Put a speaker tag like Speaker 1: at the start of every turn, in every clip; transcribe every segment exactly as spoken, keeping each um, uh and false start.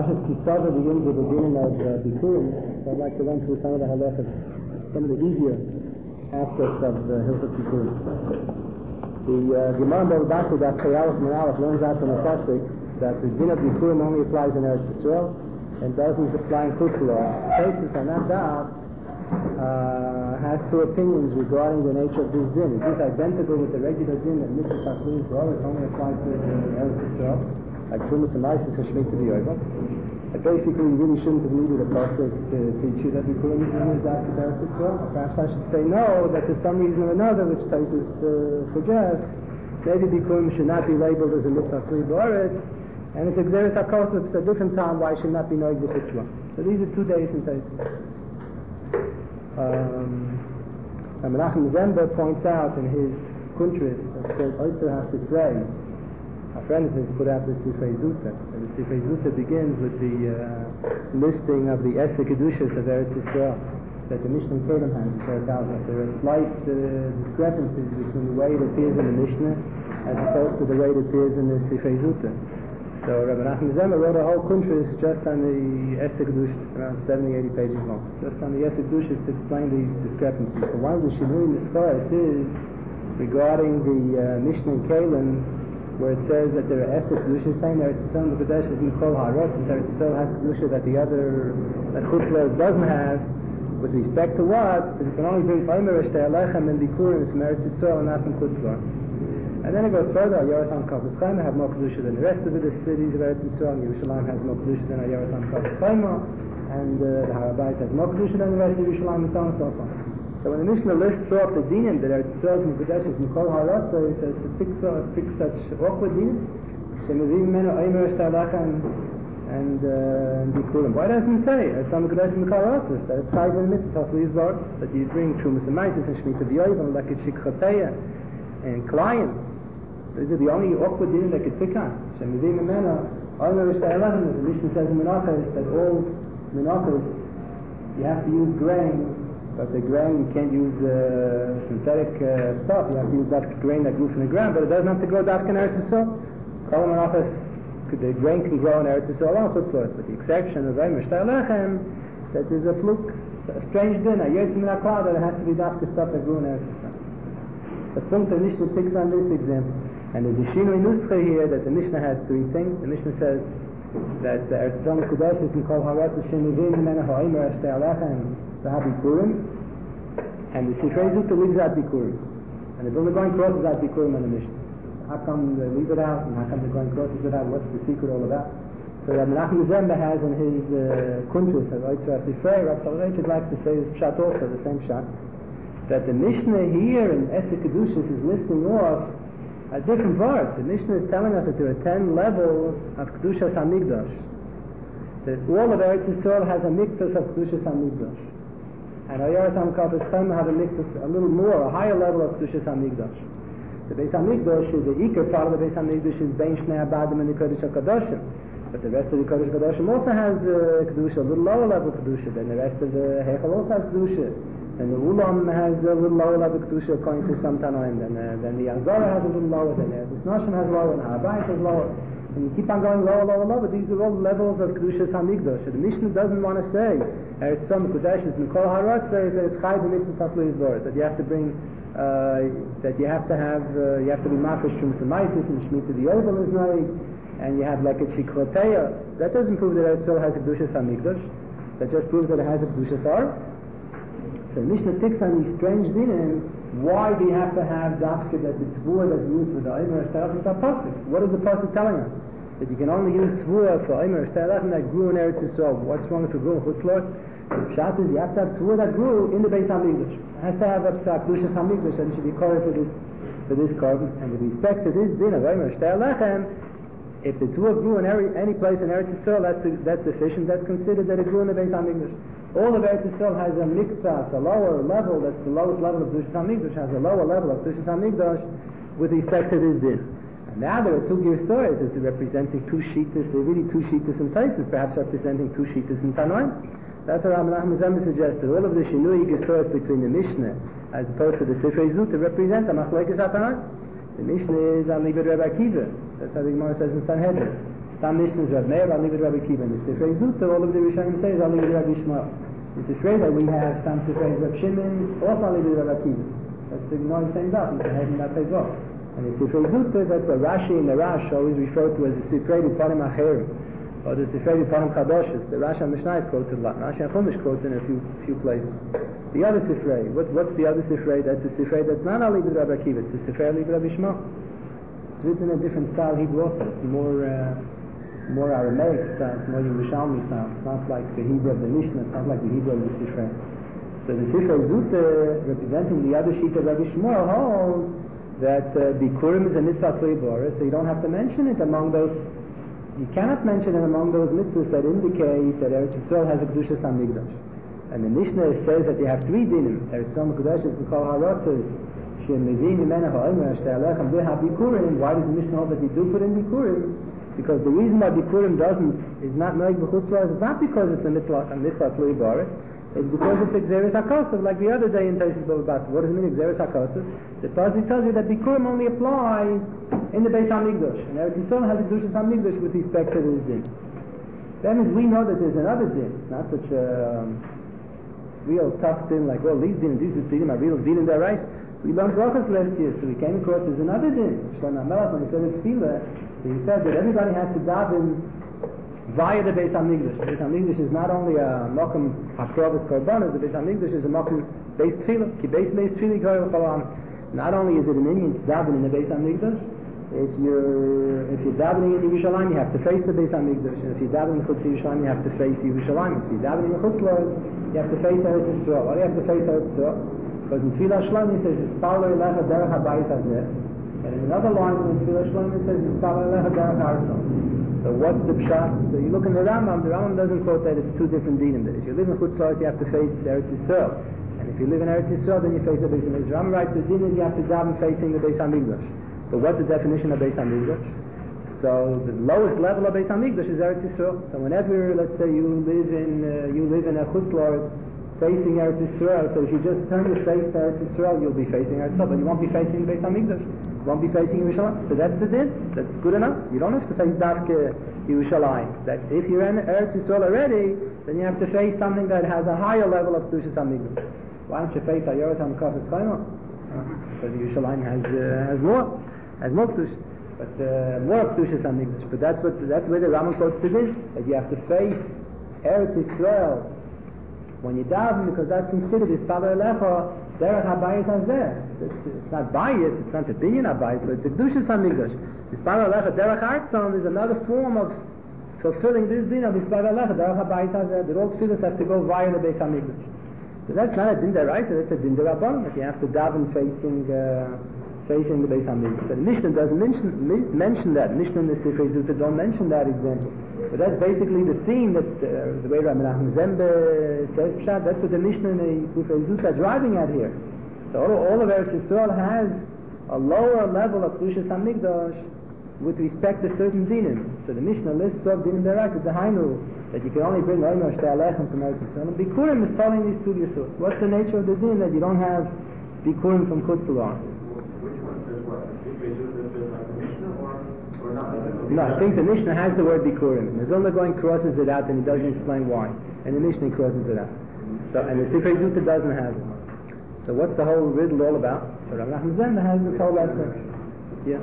Speaker 1: Parshas Kisava begins with the beginning of uh, Bikurim, so I'd like to run through some of the halachas, some of the easier aspects of the Hilchot Bikurim. The uh, Gemara Bava Basra that Chayalef Meralef learns out from the Pasuk that the din of Bikurim only applies in Eretz Yisrael and doesn't apply in Chutz La'aretz. Cases on that da'at uh, has two opinions regarding the nature of this din. Is this identical with the regular din that Mitzvah Tachlis La'aretz only applies to uh, Eretz Yisrael, like Trumas and Maisis and Shemitah V'Yovel? And basically, you really shouldn't have needed a pasuk to teach you that Bikurim is used after Eretz Yisrael. Perhaps I should say no, that for some reason or another, which Taisus uh, suggests, maybe Bikurim should not be labeled as a Mitzvah Tachlis La'aretz, and it's Exeris HaKosov at a different time why it should not be known the Mitzvah. So these are two days in Taisus. Um, and Menachem Zember points out in his Kuntris, that says, Oitzer HaSifrei, a friend of his put out the Sifrei Zuta. So the Sifrei Zuta begins with the uh, listing of the Esek Kedushas of Eretz Yisrael that the Mishnah in Kedem has. There are slight uh, discrepancies between the way it appears in the Mishnah as opposed to the way it appears in the Sifrei Zuta. So Rabbi Nachman Zemer wrote a whole kuntris just on the Esek Kedushas, around seventy, eighty pages long, just on the Esek Kedushas to explain these discrepancies. So one of the Shinui Nisparis is regarding the uh, Mishnah in Kalim, where it says that there are Esek Kedushas saying that Eretz Yisrael B'Kadesh is Mikol Ha'arot, and Eretz Yisrael has Kedusha that the other, that Chutz La'aretz doesn't have, with respect to what? That it can only bring Omer Eshtei Alechem and Bikurim from Eretz Yisrael and not from Chutz La'aretz. And then it goes further, Yerushalayim Kavod Chayma have more Kedusha than the rest of the cities of Eretz Yisrael, and Yerushalayim has more Kedusha than Yerushalayim Kavod Chayma, and uh, the Harabayit has more Kedusha than the rest of Yerushalayim, and so on and so forth. So when the Mishnah lists off the dinim that Eretz Yisrael and Kadesh is Mikol Ha'arot, so it says to fix, uh, fix such awkward dinim, Shemivim Menu Omer Eshtei Alechem and Bikurim. Why doesn't it say Eretz Yisrael and Kadesh is Mikol Ha'arot? That it's five in Mitzvah Tachlis La'aretz, that you bring Trumas and Maisis and Shemitah V'Yovel and Lekit Shikchateya and Klayim. These are the only awkward dinim that could pick on. Shemivim Menu Omer Eshtei Alechem, the Mishnah says in Menachos that all Menachos you have to use grain. But the grain, you can't use uh, synthetic uh, stuff. You have to use that grain that grew from the ground, but it doesn't have to grow that in Eretz Yisrael. The grain can grow in Eretz Yisrael on Chutz La'aretz, but the exception of Omer Eshtei Alechem, that there's a fluke, a strange din, a yetz min hakol, that it has to be that stuff that grew in Eretz Yisrael. The point the Mishnah picks on this example, and there's a shinui nuscha here that the Mishnah has three things. The Mishnah says that the Eretz Yisrael Kadosh is Mikol Ha'arot Shemivim Menu Omer Eshtei Alechem Bikurim, and the Sifrei Zuta leaves out Bikurim, and the Vilna Gaon crosses out Bikurim in the Mishnah. How come they leave it out, and how come the Gaon crosses it out? What's the secret all about? So Rabbi Nachman Zemba has in his uh, Kuntris of Oitzer HaSifrei, Rav Soloveitchik likes to say this shot also, the same shot, that the Mishnah here in Esek Kedushas is listing off a different part. The Mishnah is telling us that there are ten levels of Kedushas HaMikdash. That all of Eretz Yisrael has a mikdash of Kedushas HaMikdash. And Yerushalayim Kavod Chayma have a mikdash, a little more, a higher level of Kedushas HaMikdash. The Beis HaMikdash is the Iker part of the Beis HaMikdash is Bein Shnei Abadim and the Kodesh HaKadoshim. But the rest of the Kodesh HaKadoshim also has uh, Kedusha, a little lower level Kedusha. Then the rest of the Heichal also has Kedusha. And the Ulam has a little lower level Kedusha according to some Tanoim. Then, uh, then the Azara has a little lower. Then the Nashim has lower. And the Harabayit has lower. And you keep on going lower, lower, lower. These are all levels of Kedushas HaMikdash. So the Mishnah doesn't want to say Eretz Yisrael Kadesh is Mikol Ha'arot, that it's Chai b'Mitzvah Tachlis La'aretz, that you have to bring, uh, that you have to have, uh, you have to be Mafish Trumas and Maisis, and Shemitah V'Yovel is Noig, and you have like a Shikchateya. That doesn't prove that Eretz Yisrael has a Kedushas HaMikdash. That just proves that it has a Kedushas Ha'arot. So the Mishnah picks on these strange dinim. Why do you have to have dafka that the tzvua that's used for the Omer Eshtei Alechem is a pasuk? What is the pasuk telling us? That you can only use tzvua for Omer Eshtei Alechem that grew in Eretz Yisrael. What's wrong if it grew in Chutz La'aretz? The pshat is you have to have tzvua that grew in the Beis HaMikdash. It has to have a Kedushas HaMikdash, and it should be correct for this for this carbon. And with respect to this din of Omer Eshtei Alechem, if the tzvua grew in every, any place in Eretz Yisrael, that's that's sufficient. That's considered that it grew in the Beis HaMikdash. All of Eretz Yisrael has a mikdash, a lower level, that's the lowest level of Kedushas HaMikdash, has a lower level of Kedushas HaMikdash with respect to this din. And now there are two gear stories, it's representing two shittas, they're really two shittas in places, perhaps representing two shittas in Tanoim. That's what Rabbi Nachman Zemba suggested. All of the shinui gear stories between the Mishnah as opposed to the Sifrei Zuta represent a machlekes HaTanoim. The Mishnah is on Libed Rebbe Akiva. That's how the Gemara says in Sanhedrin. Some Mishnahs Reb Meir, I'll leave it Rabbi Kiva. And the Sifrei Zuta, all of the Rishonim say, I'll leave it Rabbi Shmuel. The Sifrei that we have, some Sifrei Reb Shimon, also I'll leave it Rabbi Kiva. That's the more the same stuff. You can have in that as well. And the Sifrei Zuta, that's what Rashi and the Rash always refer to as the Sifrei Parim Acherim, or the Sifrei Parim Chadoshes. The Rashi and Mishnah is quoted a lot. Rashi and Chumash quoted in a few few places. The other Sifrei, what, what's the other Sifrei? That's the Sifrei that's not Ali with Rabbi Kiva. It's the Sifrei Ali with Rabbi Shmuel. It's written in a different style Hebrew also. It's more uh, more Aramaic style. It's more Yerushalmi style. It's not like the Hebrew of the Mishnah. It's not like the Hebrew of the Sifrei. So the Sifrei Zuta, representing the other sheet of Rabbi Shmuel, holds that uh, Bikurim is a mitzvah Tleibor, so you don't have to mention it among those. You cannot mention it among those mitzvahs that indicate that Eretz Yisrael has a Kedushas HaMikdash. And the Mishnah says that you have three dinim. Eretz Yisrael Mekudesh is called Harotzes. Shem Mevim Yimena Ha'omer Shte'alechem Beha Bikurim. Why does the Mishnah hold that you do put in Bikurim? Because the reason why Bikurim doesn't is not Noeg B'chutzlar is not because it's a mitzvah a mitzvah Tleibor. It's because it's Exeris HaKosov, like the other day in Teshuvah Bava Basra. What does it mean, Exeris HaKosov? The Pasuk tells you that Bikurim only applies in the Beis HaMikdash. And Eretz Yisrael has a Kedushas HaMikdash with respect to this din. That means we know that there's another din, not such a um, real tough din, like, well, these din, these din are real din in their rights. We learned brachas last year, so we came across there's another din. Shlomo HaMelech, when he said it's Tefillah, he said that everybody has to daven via the Beis HaMikdash. The Beis HaMikdash is not only a Mokum HaKrovas Korbanos, the Beis HaMikdash is a Mokum Beis Tefillah. Ki Beis Beis Tefillah Koyel Cholam. Not only is it an Indian to daven in the Beis HaMikdash, if you're if you're davening in Yerushalayim, you have to face the Beis HaMikdash. And if you're davening in Chutz Yerushalayim, you have to face Yerushalayim. If you're davening in Chutz La'aretz, you have to face Eretz Yisrael. Why do you have to face Eretz Yisrael? Because in Tefillah Shlomo it says Yispalel Elecha Derech Habayit Hazeh, and in another line in Tefillah Shlomo it says Yispalel Elecha Derech Ha'arzon. So what's the pshat? So you look in the Rambam, the Rambam doesn't quote that it's two different dinim. That if you live in Chutz La'aretz, you have to face Eretz Yisrael. And if you live in Eretz Yisrael, then you face the Beis HaMikdash. Rambam writes the din is you have to daven facing the Beis HaMikdash. So what's the definition of Beis HaMikdash? So the lowest level of Beis HaMikdash is Eretz Yisrael. So whenever, let's say, you live in uh, you live in a Chutz La'aretz facing Eretz Yisrael, so if you just turn your face to Eretz Yisrael, you'll be facing Eretz Yisrael, but you won't be facing Beis HaMikdash. You won't be facing Yerushalayim. So that's the din. That's good enough. You don't have to face Dafke Yerushalayim. That if you're in Eretz Yisrael already, then you have to face something that has a higher level of Kedushas HaMikdash. Why don't you face Ayorat HaMekafes Chayma? Because Yerushalayim has uh, has more. As more Kedush, but uh, more Kedushas HaMikdash. But that's what that's where the Rambam quotes to this, that you have to face Eretz Yisrael when you daven, because that's considered Yispalel Elecha Derech Habayit Hazeh. It's not bias, it's not opinion Habayit, but it's the Kedushas HaMikdash. Yispalel Elecha Derech Ha'arzon is another form of fulfilling this din of Yispalel Elecha Derech Habayit Hazeh. The all tefillahs have to go via the Beis HaMikdash. So that's not a din deraisa, that's a din derabbanan. That you have to daven facing. Uh, facing the Beis HaMikdash. So the Mishnah doesn't mention, mention that. Mishnah and the Sifrei Zuta don't mention that example. But that's basically the theme that uh, the way Rabbi Nachman Zembe says Pshat, that's what the Mishnah and the Sifrei Zuta are driving at here. So all, all of Eretz Yisrael has a lower level of Kedushas HaMikdash with respect to certain dinim. So the Mishnah lists of dinim deraisa, the Hainu, that you can only bring Omer Shte'alechem from Eretz Yisrael. And Bikurim is telling these two Yisrael. What's the nature of the din that you don't have Bikurim from Chutz La'aretz? No, I think the Mishnah has the word Bikurim. The Vilna Gaon crosses it out and he doesn't explain why. And the Mishnah crosses it out. So, and the Sifrei Zuta doesn't have it. So what's the whole riddle all about? So Rabbi Nachman Zembe has this whole lesson. Yeah.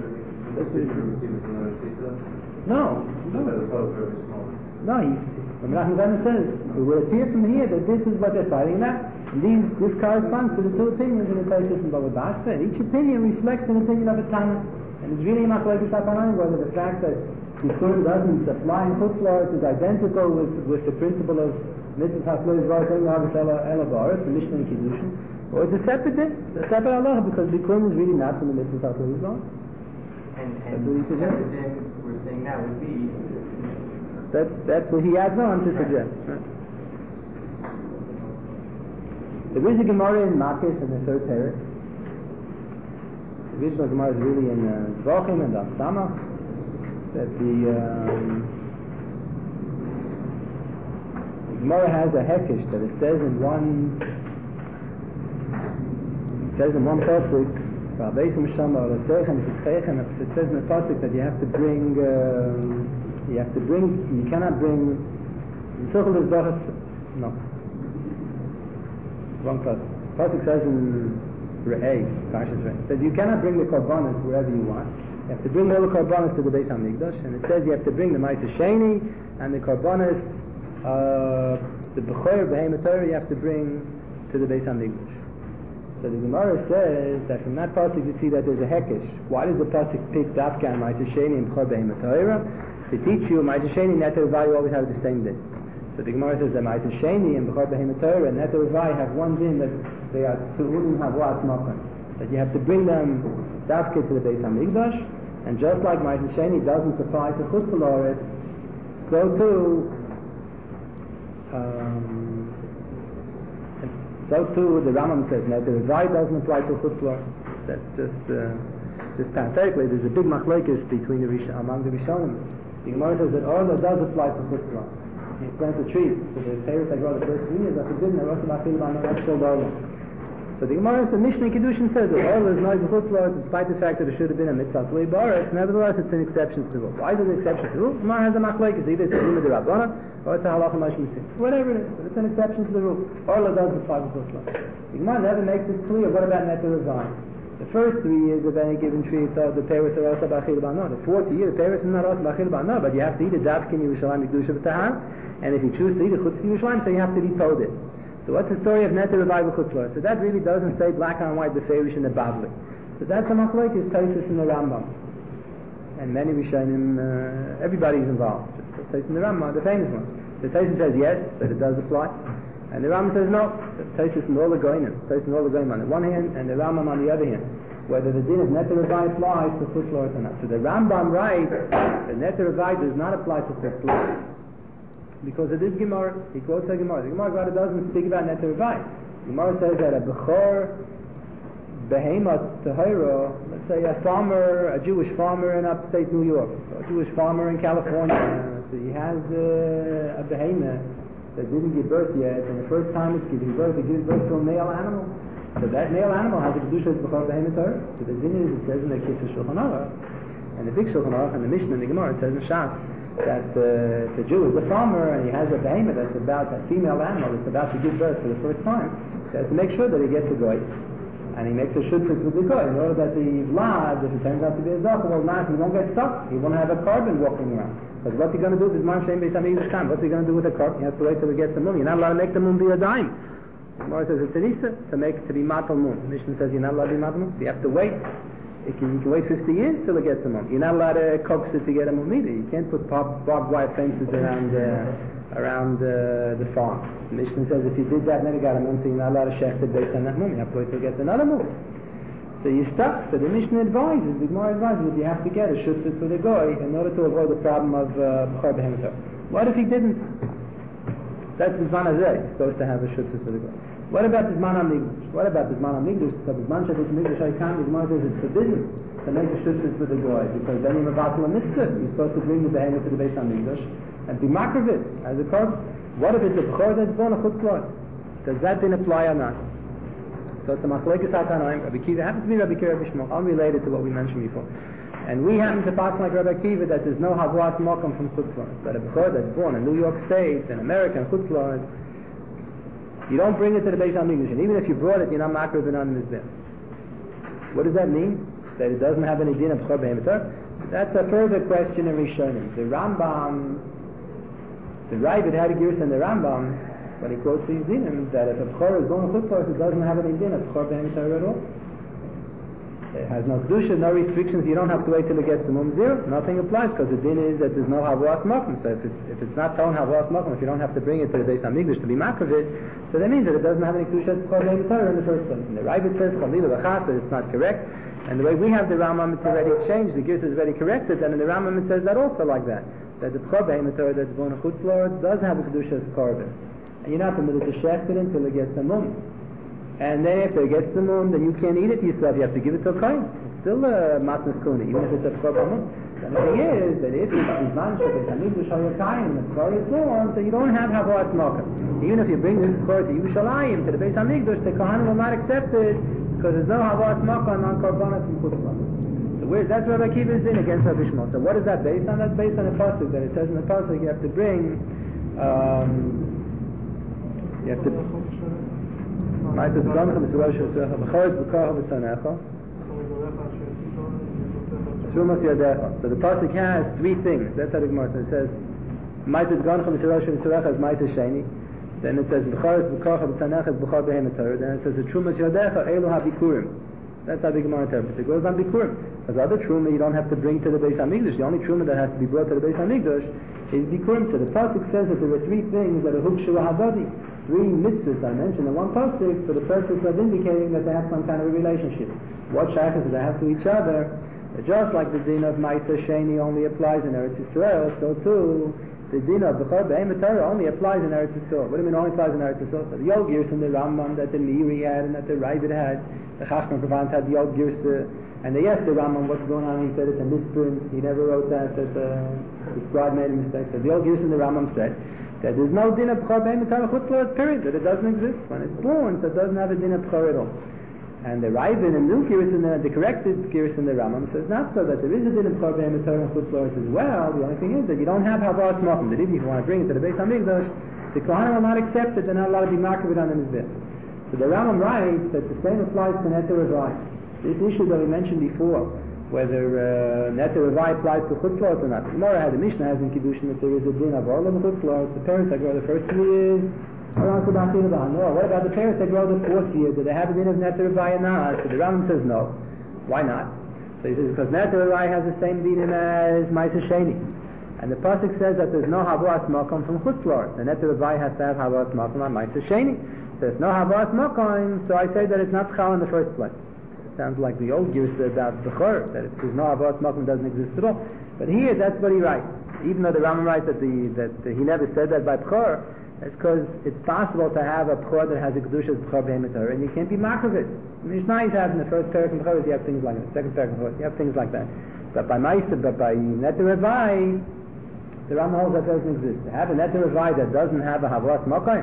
Speaker 1: No. No. No, he, Rabbi Nachman Zembe says, it will appear from here that this is what they're fighting about. And these, this corresponds to the two opinions in the Teshuvah and Bava Basra, and each opinion reflects an opinion of a Tana. And it's really machlokes haTanaim whether the fact that Bikurim doesn't apply in Chutz La'aretz is identical with, with the principle of Mitzvah Haflois V'Arteng Ha'aretz Ela Ba'aretz, the Mishnah and Kiddushin, or it's a separate din, a separate Allah, because Bikurim is really not from the Mitzvah Haflois V'Arteng.
Speaker 2: And, and the din we're saying that would be...
Speaker 1: That's, that's what he adds on to suggest. Right? There is a Gemara in Makis in the third parak. The original Gemara is really in uh, Zvachim and Samach, that the, um, the Gemara has a hekesh that it says in one it says in one pasuk, it says in the pasuk that you have to bring uh, You have to bring, you cannot bring, no. Wrong pasuk. Pasuk says in Re'eh, Parshas Re'eh, that you cannot bring the korbanos wherever you want. You have to bring all the korbanos to the Beis HaMikdash, and it says you have to bring the Ma'aseh Sheni and the korbanos, uh, the Bechor Behemoth Torah you have to bring to the Beis HaMikdash. So the Gemara says that from that pasuk you see that there's a hekesh. Why does the pasuk pick Dafka and Ma'aseh Sheni and Bechor Behemoth Torah? To teach you, Ma'aseh Sheni and Neter Ravai always have the same din. So the Gemara says that Ma'aseh Sheni and Bechor Behemoth Torah and Neter Ravai have one din, that they are Tu'ulim Havas Makan. That you have to bring them Dafka to the Beis HaMikdash, and just like Ma'aseh Sheni doesn't apply to Chutz La'aretz, so too, um, so too the Rambam says Neter Ravai doesn't apply to Chutz La'aretz. That's just, uh, just parenthetically, there's a big machlekes between the Rish- among the Rishonim. The Gemara says that Orla does apply to Chutz La'aretz. He plants a tree, so the parents I grow the first three years, that's a good, and the rest of my children are not called Orla. So the Gemara, the Mishnah in Kiddushin says that Orla is not a Chutz La'aretz, despite the fact that it should have been a mitzvah to Baretz. Nevertheless, it's an exception to the rule. Why is it an exception to the rule? The Gemara has a machlekes, either it's a Lima de Rabbana or it's a halacha mashmitzim. Whatever it is, but it's an exception to the rule. Orla does apply to Chutz La'aretz. The Gemara never makes it clear. What about Neter Ravai? The first three years of any given tree, so the parents are also b'achil b'anah. The fourth year, the parents are not also b'achil b'anah, but you have to eat a davka in Yerushalayim Kedusha v'tahar, and if you choose to eat a chutz in Yerushalayim, so you have to be told it. So what's the story of Neter Ravai v'chutz la'aretz? So that really doesn't say black on white the Farish and the Bavli. So that's a machlokes Taisus in the Rambam, and many Rishonim, uh, everybody's involved. Taisus in the Rambam, the famous one. The Taisus says yes, that it does apply. And the Rambam says no. Taisus and all the Goyim, Taisus and all the Goyim on the one hand, and the Rambam on the other hand. Whether the din of Neter Ravai applies to Chutz La'aretz or not. So the Rambam writes that Neter Ravai does not apply to Chutz La'aretz because of this Gemara. He quotes the Gemara. The Gemara doesn't speak about Neter Ravai. The Gemara says that a Bechor Behemoth Tahira, let's say a farmer, a Jewish farmer in upstate New York, or a Jewish farmer in California. So he has uh, a Behemoth that didn't give birth yet, and the first time it's giving birth, it gives birth to a male animal. So that male animal has a kedusha b'chol behemoth Torah. So the din is, it says in the Kitzur Shulchan Aruch, and the big Shulchan Aruch and the Mishnah and the Gemara, it says in Shas that uh, the Jew is a farmer and he has a behemoth that's about a female animal that's about to give birth for the first time. So he has to make sure that he gets a goy, and he makes a shudfus with the goy in order that the vlad, if it turns out to be a zach, well, not he won't get stuck. He won't have a carbon walking around. Because what's he going to do with his man shem beis hamikdash time? What's he going to do with the carbon? He has to wait till he gets the moon. You're not allowed to make the moon be a dime. The Gemara says it's an Issa to make to be matal moon. The Mishnah says you're not allowed to be matal moon, so you have to wait. You can, you can wait fifty years till it gets a moon. You're not allowed to coax it to get a moon either. You can't put barbed wire fences around uh, around uh, the farm. The Mishnah says if you did that, then you got a moon, so you're not allowed to shecht it based on that moon. You have to wait till it gets another moon. So you're stuck. So the Mishnah advises, the Gemara advises that you have to get a shutfus for the goy in order to avoid the problem of b'chor behemoth Torah. What if he didn't? That's the Zman Hazeh. He's supposed to have a shutfus for the goy. What about the Zman HaMikdash? What about the Zman HaMikdash? So the Zman Shabbat HaMikdash Haikam, the Gemara says it's forbidden to make a shutfus for the goy, because then you're about to a mitzvah. You're supposed to bring the behemoth to the Beis HaMikdash and be makravit as a korban. What if it's a b'chor that's born a chutz la'aretz? Does that then apply or not? So it's a machlekes hatanoim. Rabbi Kiva happens to be Rabbi Kiva Rabbi Shmuel, unrelated to what we mentioned before. And we happen to pass like Rabbi Kiva that there's no havas mokum from chutz la'aretz. But a bechor that's born in New York State, in America, in chutz la'aretz, you don't bring it to the Beis HaMikdash. And even if you brought it, you're not makriv and on mizbeh. What does that mean? That it doesn't have any din of bechor behemoth Torah? That's a further question in Rishonim. The Rambam, the Ravid had a girsa in the Rambam, when he quotes these dinim, that if a b'chor is born a chutz la'aretz, it doesn't have any din of b'chor behemoth Torah at all. It has no kedusha, no restrictions. You don't have to wait till it gets to mum zero. Nothing applies, because the din is that there's no havas makom. So if it's, if it's not telling havas makom, if you don't have to bring it to the Beis HaMikdash to be makravit, so that means that it doesn't have any kedusha b'chor behemoth Torah in the first place. And the Ravid says chalila v'chas, that it's not correct. And the way we have the Rambam, it's already changed. The Girsa is already corrected, and in the Rambam it says that also like that, that the b'chor behemoth Torah that's born a chutz la'aretz does have a kedusha as korban. And you're not permitted to shecht it until it gets the moon. And then after it gets the moon, then you can't eat it yourself. You have to give it to a kohen. It's still a matnas kuna, even if it's a b'chor moon. The thing is that if it's Zman Shabbat HaMikdash Haikam, the b'chor is born, so you don't have havas mokum. Even if you bring this b'chor to Yerushalayim, to the Beis HaMikdash, the kohen will not accept it because there's no havas mokum on korbanos from chutz la'aretz. So where, that's Rabbi Akiva's din against Rabbi Shmuel. So what is that based on? That's based on a pasuk that it says in the pasuk you have to bring, um, you have to. So the pasuk has three things. That's how the Gemara says. It says, "Ma'asid gancha b'tzarosha v'tzarecha" is ma'asid sheni. Then it says, "B'charis b'kacha b'tzanecha" is b'char behem Torah. Then it says, "The trumas yadecha elu habikurim." That's how the Gemara interprets it. It goes on bikurim. Because other truma you don't have to bring to the Beis Hamikdash. The only truma that has to be brought to the Beis Hamikdash is bikurim. So the pasuk says that there were three things that are hukshu hadadi. Three mitzvahs I mentioned in one pasuk for the purpose of indicating that they have some kind of a relationship. What shaykhs do they have to each other? Just like the din of Ma'aser Sheni only applies in Eretz Yisrael, so too the din of B'chor Be'emet Torah only applies in Eretz Yisrael. What do you mean only applies in Eretz Yisrael? So the Yod Girsa and the Rambam that the Meiri had and that the Ravid had, the Chachma Provence had the Yod Girsa, and they asked the Rambam what's going on, and he said it's a misprint. He never wrote that, that uh, the scribe made a mistake. So the Yod Girsa and the Rambam said that there's no din of B'chor Be'emet Torah Chutz La'od, period, that it doesn't exist. When it's born, so it doesn't have a din of B'chor at all. And the Ravid and new Giris in the, the corrected Giris in the Rambam says not so, that there is a din of B'chor Be'emet Torah and Chutz La'od as well. The only thing is that you don't have Havas Mokum. That even if you want to bring it to the Beis Hamikdash, the Kohanim will not accept it. They're not allowed to be marked on the Mizbech. So the Rambam writes that the same applies to Neter Revai. This issue that we mentioned before, whether uh, Neter Revai applies to Chutz La'od or not. The Gemara had the Mishnah has in Kiddushin that there is a din of all of the Chutz La'od. The parents that grow the first two years. No, what about the parents that grow the fourth year? Do they have a din of Neter Revai or not? So the Rambam says no. Why not? So he says because Neter Revai has the same din as Ma'aser Sheni. And the pasuk says that there's no Havas Makom from Chutz La'od. The Neter Revai has to have Havas Makom on Ma'aser Sheni. So there's no Havas Makom, so I say that it's not Chal in the first place. It sounds like the old Girs about B'chor, that if there's no Havas Makom doesn't exist at all. But here, that's what he writes. Even though the Rambam writes that, the, that he never said that by B'chor, it's because it's possible to have a B'chor that has a Kedusha as B'chor Be'emet Torah, and you can't be marked of it. Mishnah has in the first parak of B'chor, you have things like that. Second parak of B'chor, you have things like that. But by Ma'aser, but by Neter Revai, the Rambam holds that doesn't exist. To have a Neter Revai that doesn't have a Havas Makom,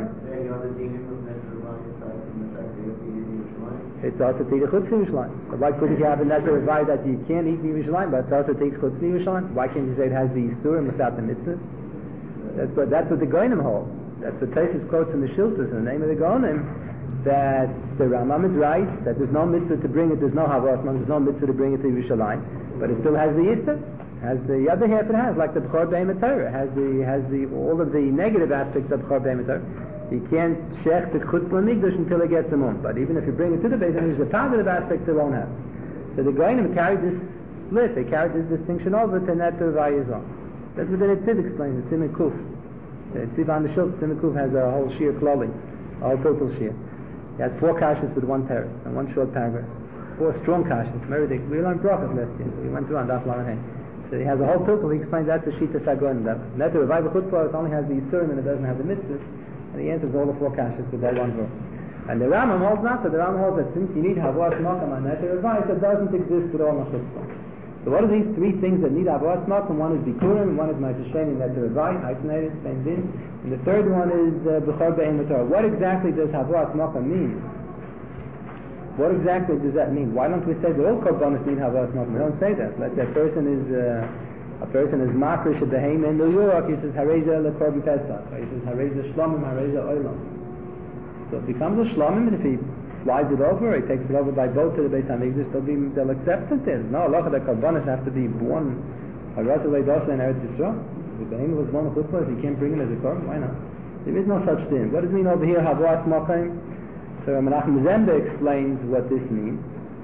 Speaker 1: it's also to eat a Chutz Yerushalayim. So why couldn't you have a Neter Revai that you can't eat in Yerushalayim, but it's also to eat Chutz Yerushalayim? Why can't you say it has the Yisurim without the mitzvahs? That's what, that's what the Goinim hold. That's what Taisus quotes in the Shiltas in the name of the Goinim, that the Rambam is right, that there's no mitzvah to bring it, there's no Havas Makom, there's no mitzvah to bring it to Yerushalayim, but it still has the Yisur. Has the other half it has, like the B'chor Be'emet Torah, has the has the all of the negative aspects of B'chor Be'emet Torah. You can't shech the Chutz L'Mikdash until it gets them on. But even if you bring it to the Beis Hamikdash, the positive aspects it won't have. So the Goinim carried this split, they carried this distinction over to Neter Revai as well. That's what the Netziv explains, the Tzimah Kuf. The Netziv on the Shul, Tzimah Kuf has a whole shir clothing, a whole total shir. He has four kashas with one teretz and one short paragraph. Four strong kashas. We learned brachas last year, so we went through on Daf Lamed. So he has a whole total, he explains that's the Shita Sagoin. Neter Revai B'chutz La'od only has the Yisurim and it doesn't have the mitzvahs. And he answers all the four kashas with that one verse. And the Rambam holds not, so the Rambam holds that since you need Havas Makom on Neter Revai, it doesn't exist at all in Chutz La'od. So what are these three things that need Havas Makom? One is Bikurim, one is Ma'aser Sheni and Neter Revai, isolated, same din. And the third one is B'chor Be'emet Torah. What exactly does Havas Makom mean? What exactly does that mean? Why don't we say that all korbanos need Havas Makom? We don't say that. Let's say a person is uh, a person is makrish at the Heim in New York. He says Hareza lekorban Pesach. He says Hareza Shlomim, Hareza Olam. So it becomes a Shlomim, and if he flies it over, he takes it over by boat to the Beis Hamikdash, they'll be they'll accept it. There. No, Allah, the korbanos have to be born Hareza leDosa in Eretz Yisrael. If the Heim was born a Chutz La'od, he can't bring it as a korban. Why not? There is no such thing. What does it mean over here Havas Makom? So Menachem Zembe explains what this means.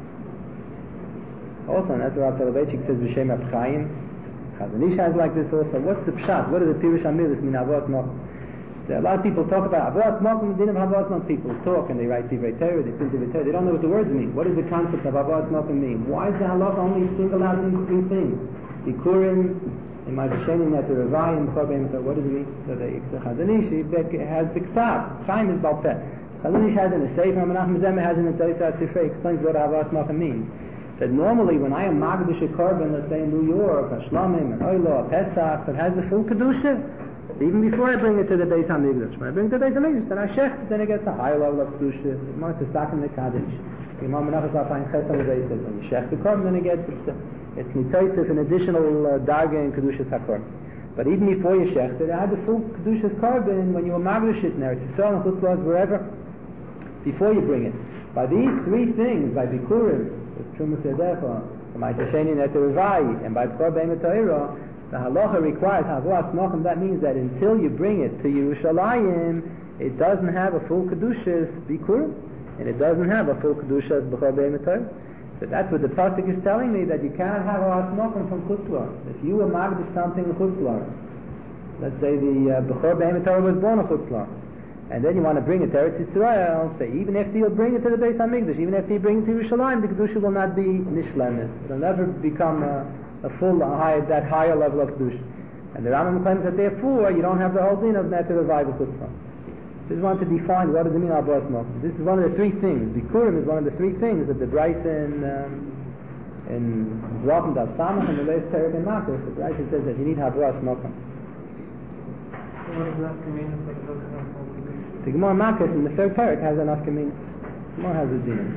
Speaker 1: Also, and that's what Rav Soloveitchik says B'Shem Reb Chaim. Chazon Ish has like this also. What's the pshat? What does the Pirush HaMilas mean? Havas Makom. So a lot of people talk about Havas Makom. The din of Havas Makom. People talk and they write Divrei Torah. They think Divrei Torah. They don't know what the words mean. What does the concept of Havas Makom mean? Why is the halacha only single out these three things? Bikurim, in Ma'aser Sheni, Neter Revai, and B'chor Be'emet Torah. What does it mean? So the Chazon Ish has the Ksav. Chaim is Balpeh. Chazon Ish has in the Sefer, Menachem Zembe has in the Tzeitzat Sifrei, explains what Havas Makom means. That normally when I am Magdish a korban, let's say in New York, a Shlomim, an Oilo, a Pesach, that has the full Kedusha, even before I bring it to the Beis HaMikdash. When I bring it to the Beis HaMikdash, then I shech it, then it gets a higher level of Kedusha. It's more to Sakim the Kaddish. The Imam Menachem Zafayin Chesam the Beis says, when you shech the korban, then it gets, It's nitzaisif an additional uh, darga in Kedushas HaKorban. But even before you shechter, they had the full Kedushas Korban when you were magrish it in Eretz Yisrael and Chutz La'aretz, wherever, before you bring it. By these three things, by Bikurim, the Trumas Yadecha, the Ma'aseh Sheni Neter Revai, and by B'chor Be'emet Torah, the halacha requires Havua Smokim. That means that until you bring it to Yerushalayim, it doesn't have a full Kedushas Bikurim, and it doesn't have a full Kedushas B'chor Be'emet Torah. So that's what the pasuk is telling me, that you cannot have a smokum from Chutz La'aretz. If you were magdish something in Chutz La'aretz, let's say the B'chor Be'emet Torah was born in Chutz La'aretz, and then you want to bring it to Eretz Yisrael, so even if you'll bring it to the Beis HaMikdash, even if you bring it to Yerushalayim, the Kedusha will not be nishlemet. It'll never become a, a full, a high, that higher level of Kedusha. And the Rambam claims that therefore you don't have the whole din of Neter Revival Chutz La'aretz. Just want to define what does it mean Havua Smokim. This is one of the three things. Bikurim is one of the three things that the Braisa in um, in Zlatan Dav Samach and the last Perek in Makos, the Braisa says that you need Havua Smokim.
Speaker 2: What does that mean?
Speaker 1: The Gemara Makos in the third Perek has an Afkamin. The Gemara has a din.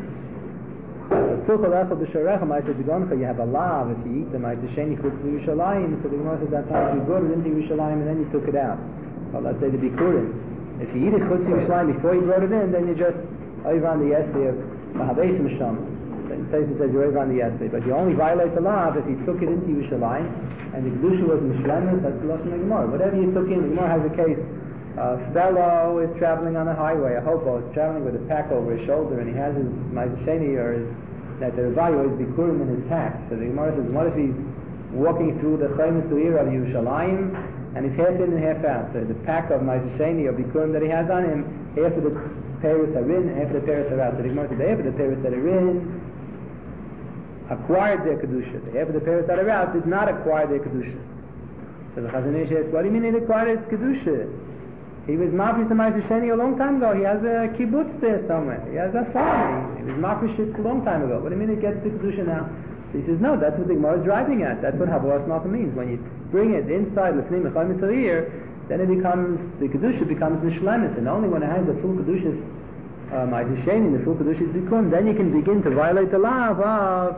Speaker 1: You have a lav if you eat them. Ma'aseh Sheni Chutz Yerushalayim. So the Gemara says that time you brought it into Yerushalayim and then you took it out. Well, let's say the Bikurim. If you eat it Chutz Yerushalayim before you brought it in, then you just over on the yesterday of Mahabeis Misham. Then Tosfos says you're over on the yesterday, but you only violate the law if you took it into Yerushalayim and the kedusha was mishlemes. That's the lashon of Gemara. Whatever you took in, the Gemara has a case. A fellow is traveling on a highway, a hobo is traveling with a pack over his shoulder, and he has his Ma'aseh Sheni or his that the Revayu is Bikurim in his pack. So the Gemara says, what if he's walking through the Chayim Su'ir of Yerushalayim and he's half in and half out? So the pack of Ma'aseh Sheni or Bikurim that he has on him, half of the peiros are in, half of the peiros are out. So the Gemara says, half of the peiros that are in acquired their kedusha. The half of the peiros that are out did not acquire their kedusha. So the Chazon Ish says, what do you mean he acquired his kedusha? He was mafresh to Ma'aseh Sheni a long time ago. He has a kibbutz there somewhere. He has a farm. He, he was mafresh it a long time ago. What do you mean it gets the kedusha now? So he says, no, that's what the Gemara is driving at. That's what Havua Smokim means. When you bring it inside l'fnim echayim tzariyir, then it becomes, the kedusha becomes nishlemis, and only when it has the full kedusha uh, Ma'aseh Sheni, the full kedusha bikurim, then you can begin to violate the law of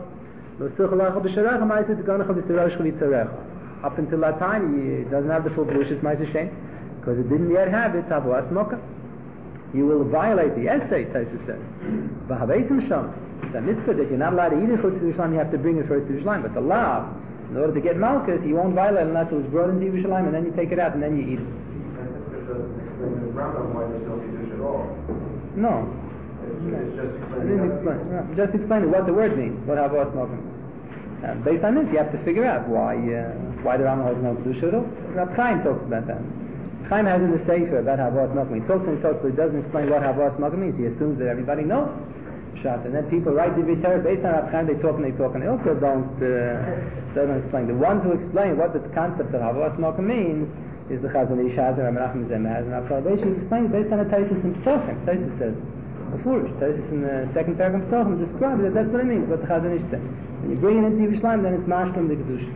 Speaker 1: up until that time, he doesn't have the full kedusha Ma'aseh Sheni, because it didn't yet have its Havua Smokim. You will violate the essay, Tosfos says. The mitzvah that you're not allowed to eat it Chutz Yerushalayim, you have to bring it first to Yerushalayim. But the law, in order to get malchus, you won't violate it unless it was brought into Yerushalayim, and then you take it out and then you eat it. No.
Speaker 2: It's just
Speaker 1: I didn't explain. No. Just explain what the word means, what Havua Smokim. And based on this, you have to figure out why uh, why the Rambam holds no kedusha at all. Rab Chaim talks about that. Chaim has in the Sefer about Havua Smokim. He talks and he talks, but he doesn't explain what Havua Smokim means. He assumes that everybody knows. And then people write the Torah based on Rab Chaim. They talk and they talk, and they also don't uh, don't explain. The ones who explain what the concept of Havua Smokim means is the Chazon Ish and Menachem Zemaz and Rab Soloveitchik explains based on a Tosfos in Pesachim. Tosfos says a foolish. Tosfos in the second paragraph of Pesachim describes that that's what it means. What the Chazon Ish says. When you bring it into Yerushalayim, then it's mashlim the kedusha.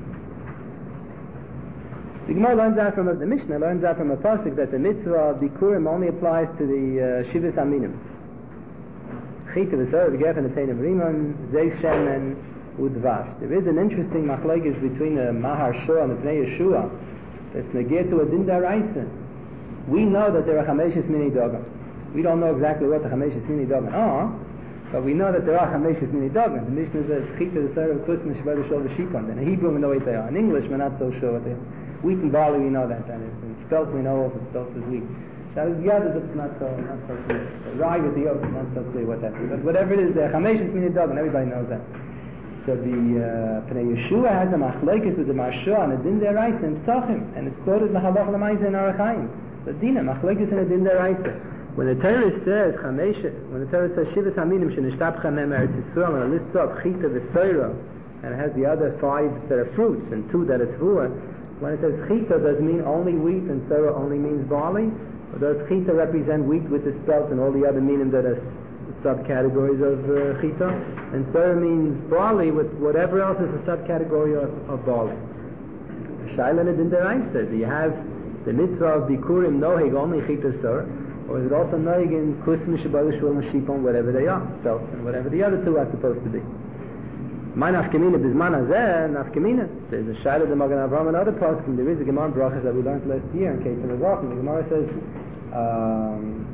Speaker 1: The Gemara learns out from a, the Mishnah learns out from a pasuk that the mitzvah of Bikurim only applies to the uh, Shivas Aminim. Chita v'sorah v'gefen eteinim rimon zeis shemen udvash. There is an interesting machlokes between the Mahar Shua and the Pnei Yeshua that's negir to a din daraisa. We know that there are chameshes mini dogam. We don't know exactly what the chameshes mini dogam are, but we know that there are chameshes mini dogam. The Mishnah says chita v'sorah v'kusma shvada shol v'shikon. In Hebrew we know what they are. In English we're not so sure what they are. Wheat and barley, we know that. That is. And spelt, we know also spelt is wheat. That is the other that's not so, not so clear. The rye with the oats, not so clear what that is. But whatever it is, the chamesh is meaning dog, and everybody knows that. So the Pnei Yeshua has a machlokes with the Marshua and a din deraisa in Pesachim, and it's quoted in the Halach L'maisa in Orach Chaim. The dina machlokes and a din deraisa. When the Torah says chamesh, when the Torah says shivas haminim shenishtabcha mem eretz Yisrael, and it lists up chita v'sorah, and it has the other five that are fruits and two that are tvua. When it says chita, does it mean only wheat and sorah only means barley? Or does chita represent wheat with the spelt and all the other meaning that are subcategories of uh, chita? And sorah means barley with whatever else is a subcategory of, of barley. Shaila din deraisa. Do you have the mitzvah of bikurim noheg only chita sorah? Or is it also noheg in kusma shabbat shul and shipon, whatever they are, spelt, and whatever the other two are supposed to be? My nafkamina bisman hazeh, nafkamina. There's a shadow of the Magen Avraham and other poskim. There is a Gemara brachas that we learned last year in case of the Avram. The Gemara says, um,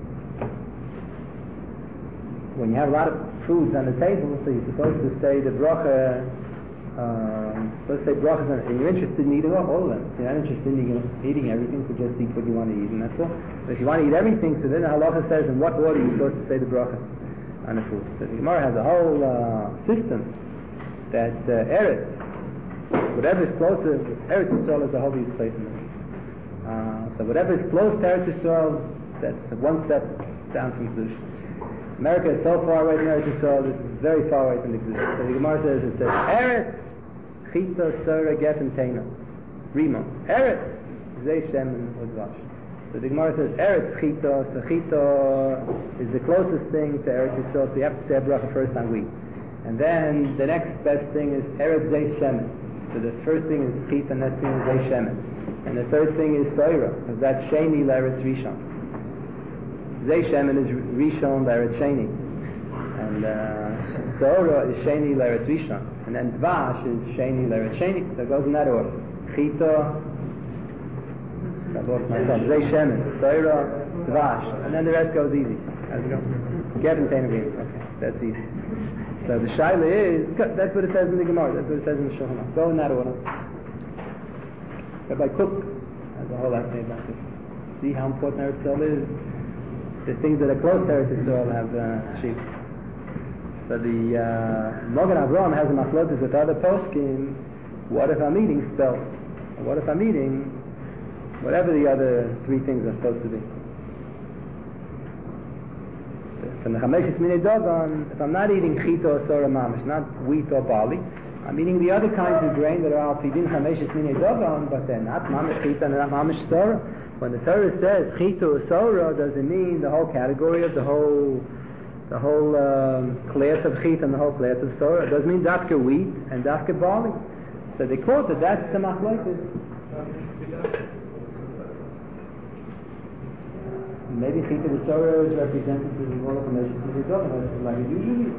Speaker 1: when you have a lot of foods on the table, so you're supposed to say the bracha, um, supposed to say brachas, and you're interested in eating all of them. You're not interested in eating, eating everything, so just eat what you want to eat, and that's all. But if you want to eat everything, so then the halacha says in what order you're supposed to say the brachas on the food. So the Gemara has a whole uh, system that uh, Eretz, whatever is close to Eretz Yisrael is the holiest place in the world. Uh, so whatever is close to Eretz Yisrael, that's one step down from Kedusha. America is so far away from Eretz Yisrael, this is very far away from the Kedusha. So the Gemara says, it says, Eretz, Chita, Sora, Geffen, Teina, Rima. Eretz, Zeh, Shemen, Udvash. So the Gemara says, Eretz, Chita, so Chita is the closest thing to Eretz Yisrael, so you have to say a bracha first on wheat. And then the next best thing is Eretz Zeh, Shemen. So the first thing is Chita, and the next thing is Zeh, Shemen. And the third thing is Soira, because that's Sheni, L'Eretz Rishon. Zeh Shemen is Rishon L'Eretz Sheni, and uh, Soira is Sheni L'Eretz Rishon, and then Dvash is Sheni L'Eretz Sheni. So it goes in that order. Chita, I lost myself. Zeh Shemen, Soira, Dvash, and then the rest goes easy. How's it go? Get and Tainavim. Okay, that's easy. So the Shaila is, that's what it says in the Gemara. That's what it says in the Shulchan Aruch. Go in that order. Rabbi Cook has a whole lot to say about this. See how important Eretz Yisrael is. The things that are close to Eretz Yisrael have uh, sheep. So the uh, Magen Avraham has a machlokas with other poskim. What if I'm eating spelt? What if I'm eating whatever the other three things are supposed to be? From the Chameshes Minei Dagan, if I'm not eating chita or sora mamish, not wheat or barley, I'm eating the other kinds of grain that are al pidin Chameshes Minei Dagan, but they're not mamish chita and not mamish sora. When the Torah says chita or sora, does it mean the whole category of the whole, the whole um, class of chita and the whole class of sora? It does mean dafka wheat and dafka barley. So they quote that that's the machlokes. Maybe chita or sora is represented in all of the Chameshes Minei Dagan, like it usually.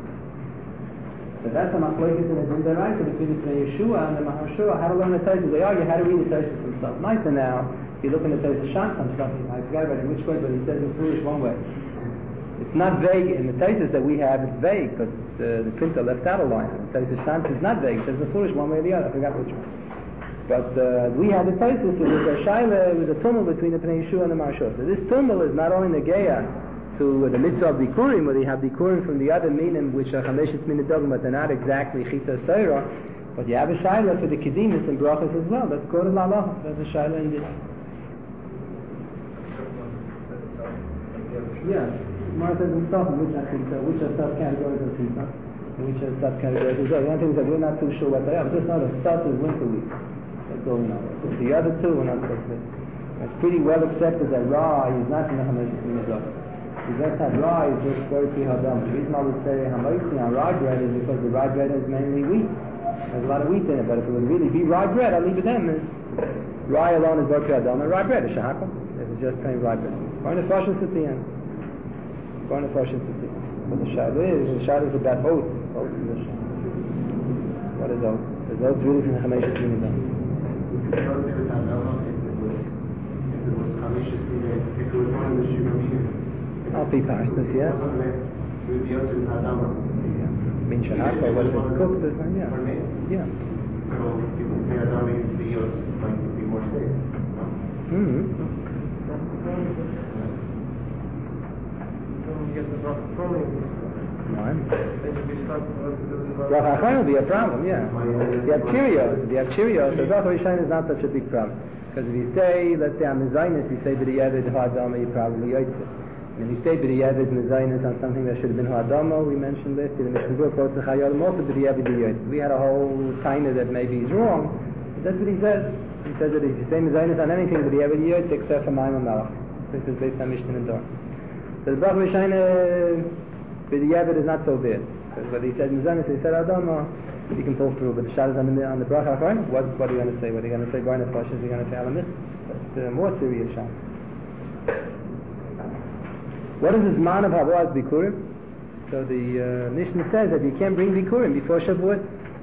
Speaker 1: So that's the machlokes in the Din D'Oraisa between the Yeshua and the Maharshua. How to learn the Torah? They argue how to read the Torah himself. Nicer now. If you look in the Torah Shan, some stuff, I forgot about it, which way, but he says in foolish one way. It's not vague. In the Torah that we have, it's vague, because the, the printer left out a line. The Torah Shan is not vague. It says the foolish one way or the other. I forgot which one. But uh, we had the Torah, so it was a shaila, it was a tumul between the Pnei Yeshua and the Maharshua. So this tumul is not only negeya to the mitzvah of Bikurim, where they have Bikurim from the other minim, which are Chameshes Minei Dagan, but they're not exactly Chita Seira, but you have a shaila for the Kedimus and Brachas as well. That's called a Lalacha. That's a shaila in this. Yeah, Mara says in stuff which are Chita, which are subcategories of Chita, and which are subcategories of Seira. One thing is that we're not too sure what they are, but just know that stuff is winter wheat. That's all we know. The other two we're not supposed to. It's pretty well accepted that Ra is not in the Chameshes Minei Dagan. The rest of rye is just very pihadam. The reason I would say hamaitzi on rye bread is because the rye bread is mainly wheat. There's a lot of wheat in it, but if it would really be rye bread, I'll leave it them is rye alone is very pihadam, and rye bread is shahakam. It's just plain rye bread. Going to Fashins at the end. Going to Fashins at the end. But the shadow is, the shadow is about oats. Oats in the shadow. What is oats? Is oats really from the Chameshes Minei Dagan?
Speaker 3: If it was Chameshes Minei, if it was one of the Shivamim.
Speaker 1: I'll be parsoness, yes.
Speaker 3: It would be up to Adama.
Speaker 1: Yeah. Min shahaka, what is it cooked? Yeah. Yeah.
Speaker 3: So if you say Adama, it would be yours, like, it would be more safe.
Speaker 1: Mm-hmm. Bracha Achron will be a problem, yeah. If you have Cheerios, if you have Cheerios, the Bracha Rishon is not such a big problem. Because if you say, let's say on the Zionist, you say B'di'evid Ha'adama, you probably Yotzeh. And if you say B'di'evid Mezaynis on something that should have been Ha'adama, we mentioned this, the Mishnah Berurah quotes the Chayyim, also B'di'evid Yotzeh. We had a whole taina that maybe is wrong, but that's what he says. He says that if you say Mezaynis on anything, B'di'evid Yotzeh, except for Mayim and Malach. This is based on Mishnah and Dor. So the Bracha Rishon, B'di'evid is not so bad. Because what he said Mezaynis, he said Adama, you can pull through, but the shot is on the, on the Bracha Achron, what, what are you going to say? What are you going to say? Goyna Fosh, is he going to say Alamit? That's the more serious shot. What is the Zman of Havoas Bikurim? So the uh, Mishnah says that you can't bring Bikurim before Shavuot.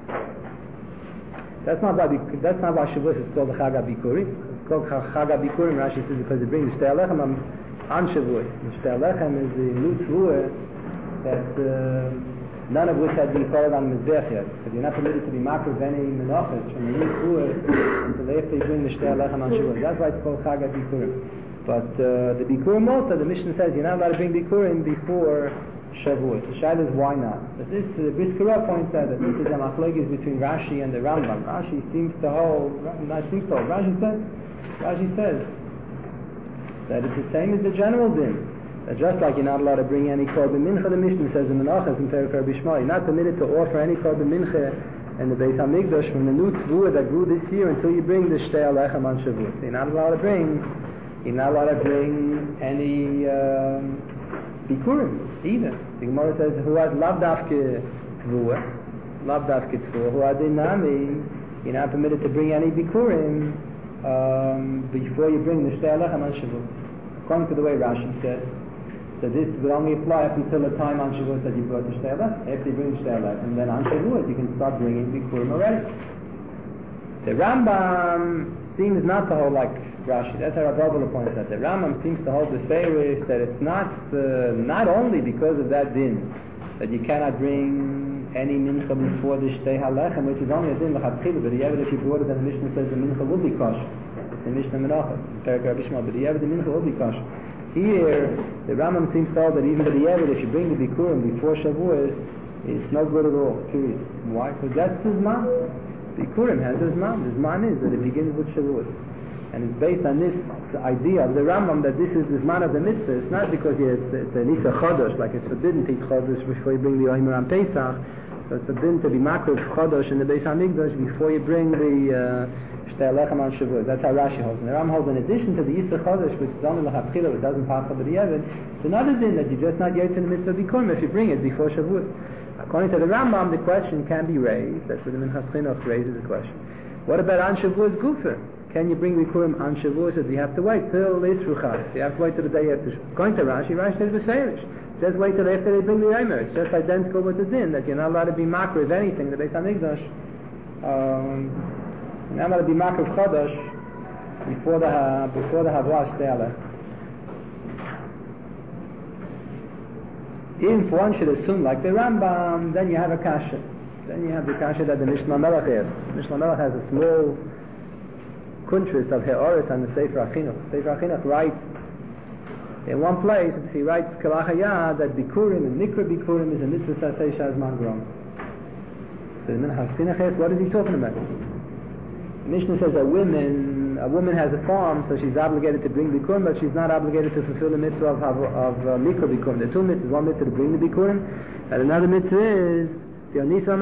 Speaker 1: That's not why that's not why Shavuot is called the Chag HaBikurim. It's called Chag HaBikurim, Rashi says, because they bring the Shtei Alechem on, on Shavuot. The Shtei Alechem is the new Tvua that uh, none of which had been called on Mizbech yet. Because you're not permitted to be makriv any menachos from the new Tvua until after you bring the Shtei Alechem on Shavuot. That's why it's called Chag HaBikurim. But uh, the Bikurim also, the Mishnah says you're not allowed to bring Bikurim before Shavuot. The Shaila is why not? But this, uh, Briskara points out that this is a machlokes between Rashi and the Rambam. Rashi seems to hold, not seems to hold, Rashi says, Rashi says that it's the same as the general din. That just like you're not allowed to bring any korban mincha, the Mishnah says in Menachos in Perek Bishma, you're not permitted to offer any korban mincha in the Beis Hamikdash from the new tzvua that grew this year until you bring the Shtei Alechem on Shavuot. So you're not allowed to bring, you're not allowed to bring any um, Bikurim either. The Gemara says, who had lav dafke tvua, lav dafke tvua, who had dinami, you're not permitted to bring any Bikurim um, before you bring the Shtei Alechem on Shavuot. According to the way Rashi says, so this would only apply up until the time on Shavuot that you brought the Shtei Alechem. After you bring the Shtei Alechem, and then on Shavuot you can start bringing Bikurim already. The Rambam seems not to hold like Rashi. That's how Rabbi points out. The Rambam seems to hold the Feirish that it's not uh, not only because of that din that you cannot bring any mincha before the Shtei Halechem, which is only a din l'chatchila, but the evidence if you brought it, then the Mishnah says the mincha will be kosher. It's the Mishnah Menachos, Perek Rabbi Shmuel, but the evidence the mincha will be kosher. Here, the Rambam seems to hold that even the evidence if you bring the Bikurim before Shavuot, it's no good at all. Period. Why? Because that's the Zman. Bikurim has the Zman. The Zman is that it begins with Shavuot. And it's based on this idea of the Rambam that this is the Zman of the mitzvah. It's not because it's, it's a Nisa Chodosh, like it's forbidden to eat Chodosh before you bring the Omer on Pesach. So it's forbidden to be makriv Chodosh in the Beis HaMikdash before you bring the Shtei Alechem on Shavuot. That's how Rashi holds. And the Rambam holds in addition to the Yisra Chodosh, which is only l'chatchila, which doesn't pass over the Yeved, it's another din that you just not yet in the mitzvah Bikurim if you bring it before Shavuot. According to the Rambam, the question can be raised. That's what the Minchas Chinuch raises the question. What about on Shavuot's Gufa? Can you bring Bikurim on Shavuot, or do you have to wait till Isru Chag? You have to wait till the day after. Going to Rashi, Rashi says B'Seirish. Just wait till after they bring the Yomer. It's just identical with the din that you're not allowed to be makriv anything. The Beis Hamikdash, um, you're not allowed to be makriv Chodosh before the before the Havua Shtei Alechem. If one should assume like the Rambam, then you have a kasha. Then you have the kasha that the Mishnah Melech has. Mishnah Melech has a small kuntris of He'oris on the Sefer HaChinuch. Sefer HaChinuch writes in one place, he writes Kalachaya that Bikurim and Nikra Bikurim is a mitzvah sasei shazman grom. So the Minchas Chinuch asks, what is he talking about? The Mishnah says a woman, a woman has a farm, so she's obligated to bring Bikurim, but she's not obligated to fulfill the mitzvah of, of, of uh, Nikra Bikurim. There are two mitzvahs, one mitzvah to bring the Bikurim, and another mitzvah is you have to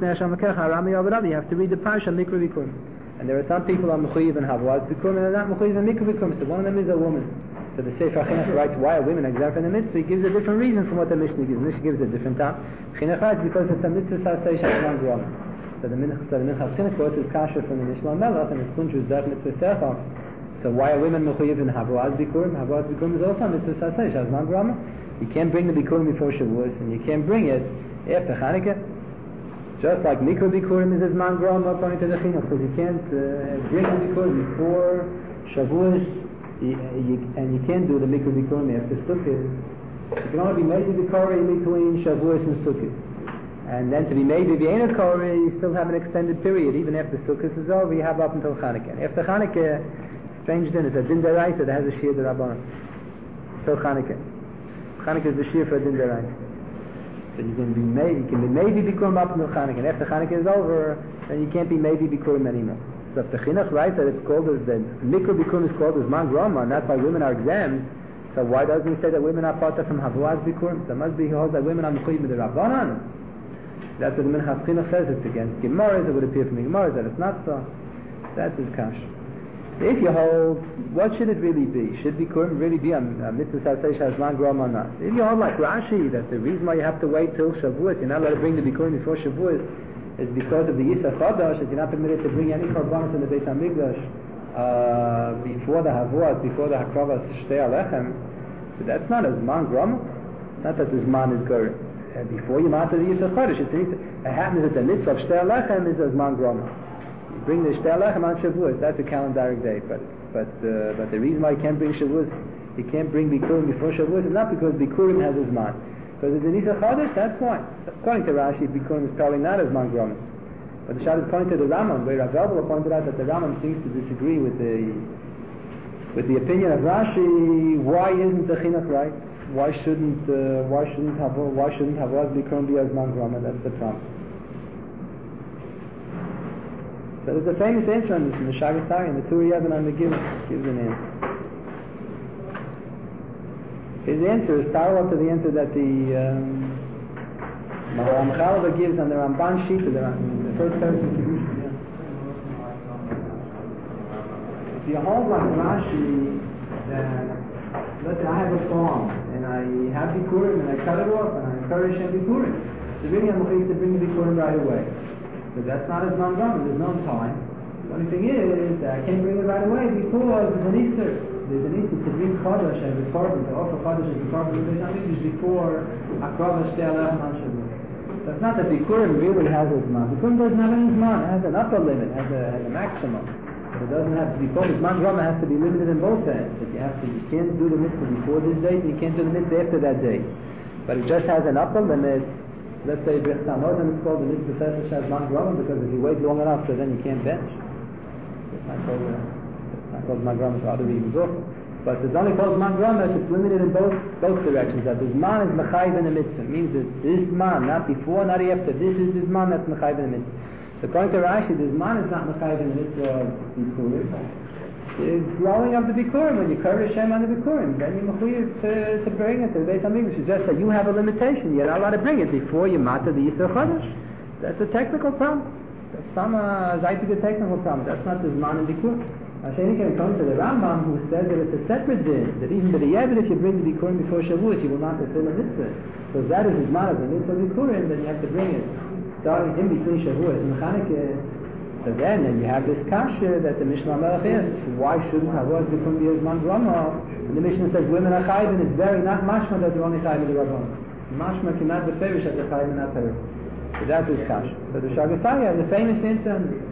Speaker 1: read the Parsha Nikra Bikurim. And there are some people on Mechuyev and Havua Bikurim and not Mechuyev and Mikra Bikurim. So one of them is a woman. So the Sefer HaChinuch writes why are women exempt from the mitzvah. He gives a different reason from what the Mishnah gives. The Mishnah gives a different time. Chinuch writes because it's a mitzvah sasei shazman grom. So the Minchas Chinuch quotes his kasha from the Mishnah Melech and his kuntra is that mitzvah sechach. So why are women Mechuyev and Havua Bikurim? Havua Bikurim is also a mitzvah sasei shazman grom. You can't bring the Bikurim before Shavuos and you can't bring it after Chanukah. Just like Mikra Bikurim is as man grom according to the Chinuch, because you can't uh, bring the Bikurim before Shavuos, you, you, and you can't do the Mikra Bikurim after Sukkot. You can only be made the Korah in between Shavuos and Sukkot. And then to be made the Vienna Korah, you still have an extended period. Even after Sukkot is over, you have up until Chanukah. And after Chanukah, strange din, it's a din deraisa that has a shir d'Rabbanan. Till Chanukah. Chanukah is the shir for a din deraisa. So you can be made, you can be maybe Bikurim up until Chanukah, and after Chanukah is over, then you can't be maybe Bikurim anymore. So if the Chinuch writes that it's called as the Mikra Bikurim is called as Man Groma, and that's why women are exempt. So why doesn't he say that women are part of from Havuaz Bikurim? So it must be he holds that women are Mechuyev with the Rabbanan. That's what the Minchas Chinuch says. It's against Gemaras. It would appear from the Gemaras that it's not so. That's his kash. If you hold, what should it really be? Should Bikurim really be a mitzvah sasei shazman grom or not? If you hold like Rashi, that the reason why you have to wait till Shavuot, you're not allowed to bring the Bikurim before Shavuot, is because of the Yisra Chodosh, that you're not permitted to bring any korbanos in the Beis HaMikdash uh, before the Havuot, before the Hakravas Shtei Alechem. So that's not a Zman Grom. Not that the Zman is Gorim. uh, before you matter the Yisur Chodesh. It happens that the mitzvah of Shter Lechem is as Man Groma. You bring the Shter Lechem on Shavuos, that's a calendaric day. But but uh, but the reason why you can't bring Shavuos, you can't bring Bikurim before Shavuos, is not because Bikurim has his man. Because it's an Yisur Chodesh, that's why. According to Rashi, Bikurim is probably not as Man Groma. But the Shad is pointing to the Rambam, where Rav Elbel pointed out that the Rambam seems to disagree with the with the opinion of Rashi. Why isn't the chinuch right? Why shouldn't uh, why shouldn't have why shouldn't Havaz Bikurim be as Man Groma? That's the problem. So there's a famous answer on this in the Shagas Ari, and the Turi Yevon on the Megillah gives an answer. His answer is parallel to the answer that the um, Maharam Chalava gives on the Ramban sheet, the, the first person contribution. If you hold like Rashi, that let's say I have a farm and I have Bikurim and I cut it off and I encourage him Bikurim, the bring him to bring the Bikurim right away. But that's not as Man Groma, there's no time. The only thing is that I can't bring it right away because there's an Easter. There's an Easter to bring Chodesh and the Korban, to offer Chodesh and the Korban, is before Akrava Shter Lechem on Shavuot. So it's not that Bikurim really has a Zman. Bikurim doesn't have any Zman. It has an upper limit, has a, has a maximum. But it doesn't have to be called. Man Groma has to be limited in both ends. That you have to, you can't do the mitzvah before this date, and you can't do the mitzvah after that date. But it just has an upper limit. Let's say B'chtam Odom is called the mitzvah says has Man Groma, because if you wait long enough, so then you can't bench. It's not called, uh, it's not called Man Groma for other reasons also. But it's only called Man Groma if it's limited in both both directions. That this man is mechayiv in the mitzvah. It means that this man, not before, not after. This is this man that's mechayiv in the mitzvah. So according to Rashi, this man is not mechayiv in the mitzvah of Bikurim. It's growing up the Bikurim. When you cover Hashem on the Bikurim, then you're mechayiv to, to bring it to the Beis HaMikdash. It's just that you have a limitation. You're not allowed to bring it before you matter the Yisur Chodesh. That's a technical problem. That's some uh, zaytig technical problem. That's not this man in Bikurim. Hashem can come to the Rambam, who says that it's a separate din, that even to the Yevon, if you bring the Bikurim before Shavuos, you will not fulfill a mitzvah. So if that is his man of the mitzvah Bikurim, then you have to bring it starting in between Shavuos and Chanukah. So then, then you have this kasha that the Mishnah Melech is. Why shouldn't Havaz Bikurim be as Man Groma? And the Mishnah says women are chayiv, and it's very not mashma that they're only chayiv in the Rabban. Mashma cannot be farish that they're chayiv in that period. So that's his kasha. So the Shagas Ari has a famous answer on this.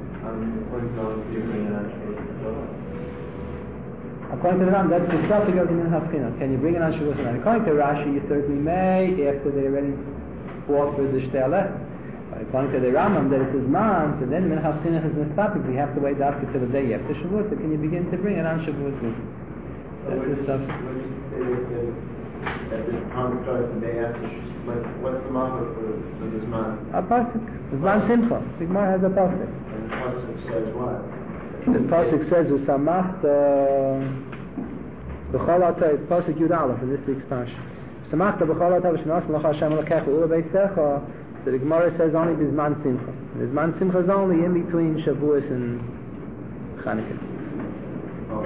Speaker 1: According to the Ram, that's the topic of the Minhas Chinuch. Can you bring it on Shavuos? According to Rashi, you certainly may after they already offered the Shter Lechem. But according to the Rambam, that it's his man, so then Minhas Chinuch is this topic. We have to wait after till the day after Shavuos. So can you begin to bring it on Shavuos? That's the stuff.
Speaker 3: That this time starts the day after. Like, what's the motto for, for this man?
Speaker 1: A pasuk. It's man Simcha. The Gemara has a pasuk.
Speaker 3: And the pasuk says what?
Speaker 1: The pasuk says Usamach b'chol atay. Pasuk Yud Aleph in this week's parsha. Usamach b'chol atay v'shnas l'cha Hashem l'kech u'ula beisecha. So the Gemara says only Bizman Simcha. Bizman Simcha is only in between Shavuos and Chanukah.
Speaker 3: Oh.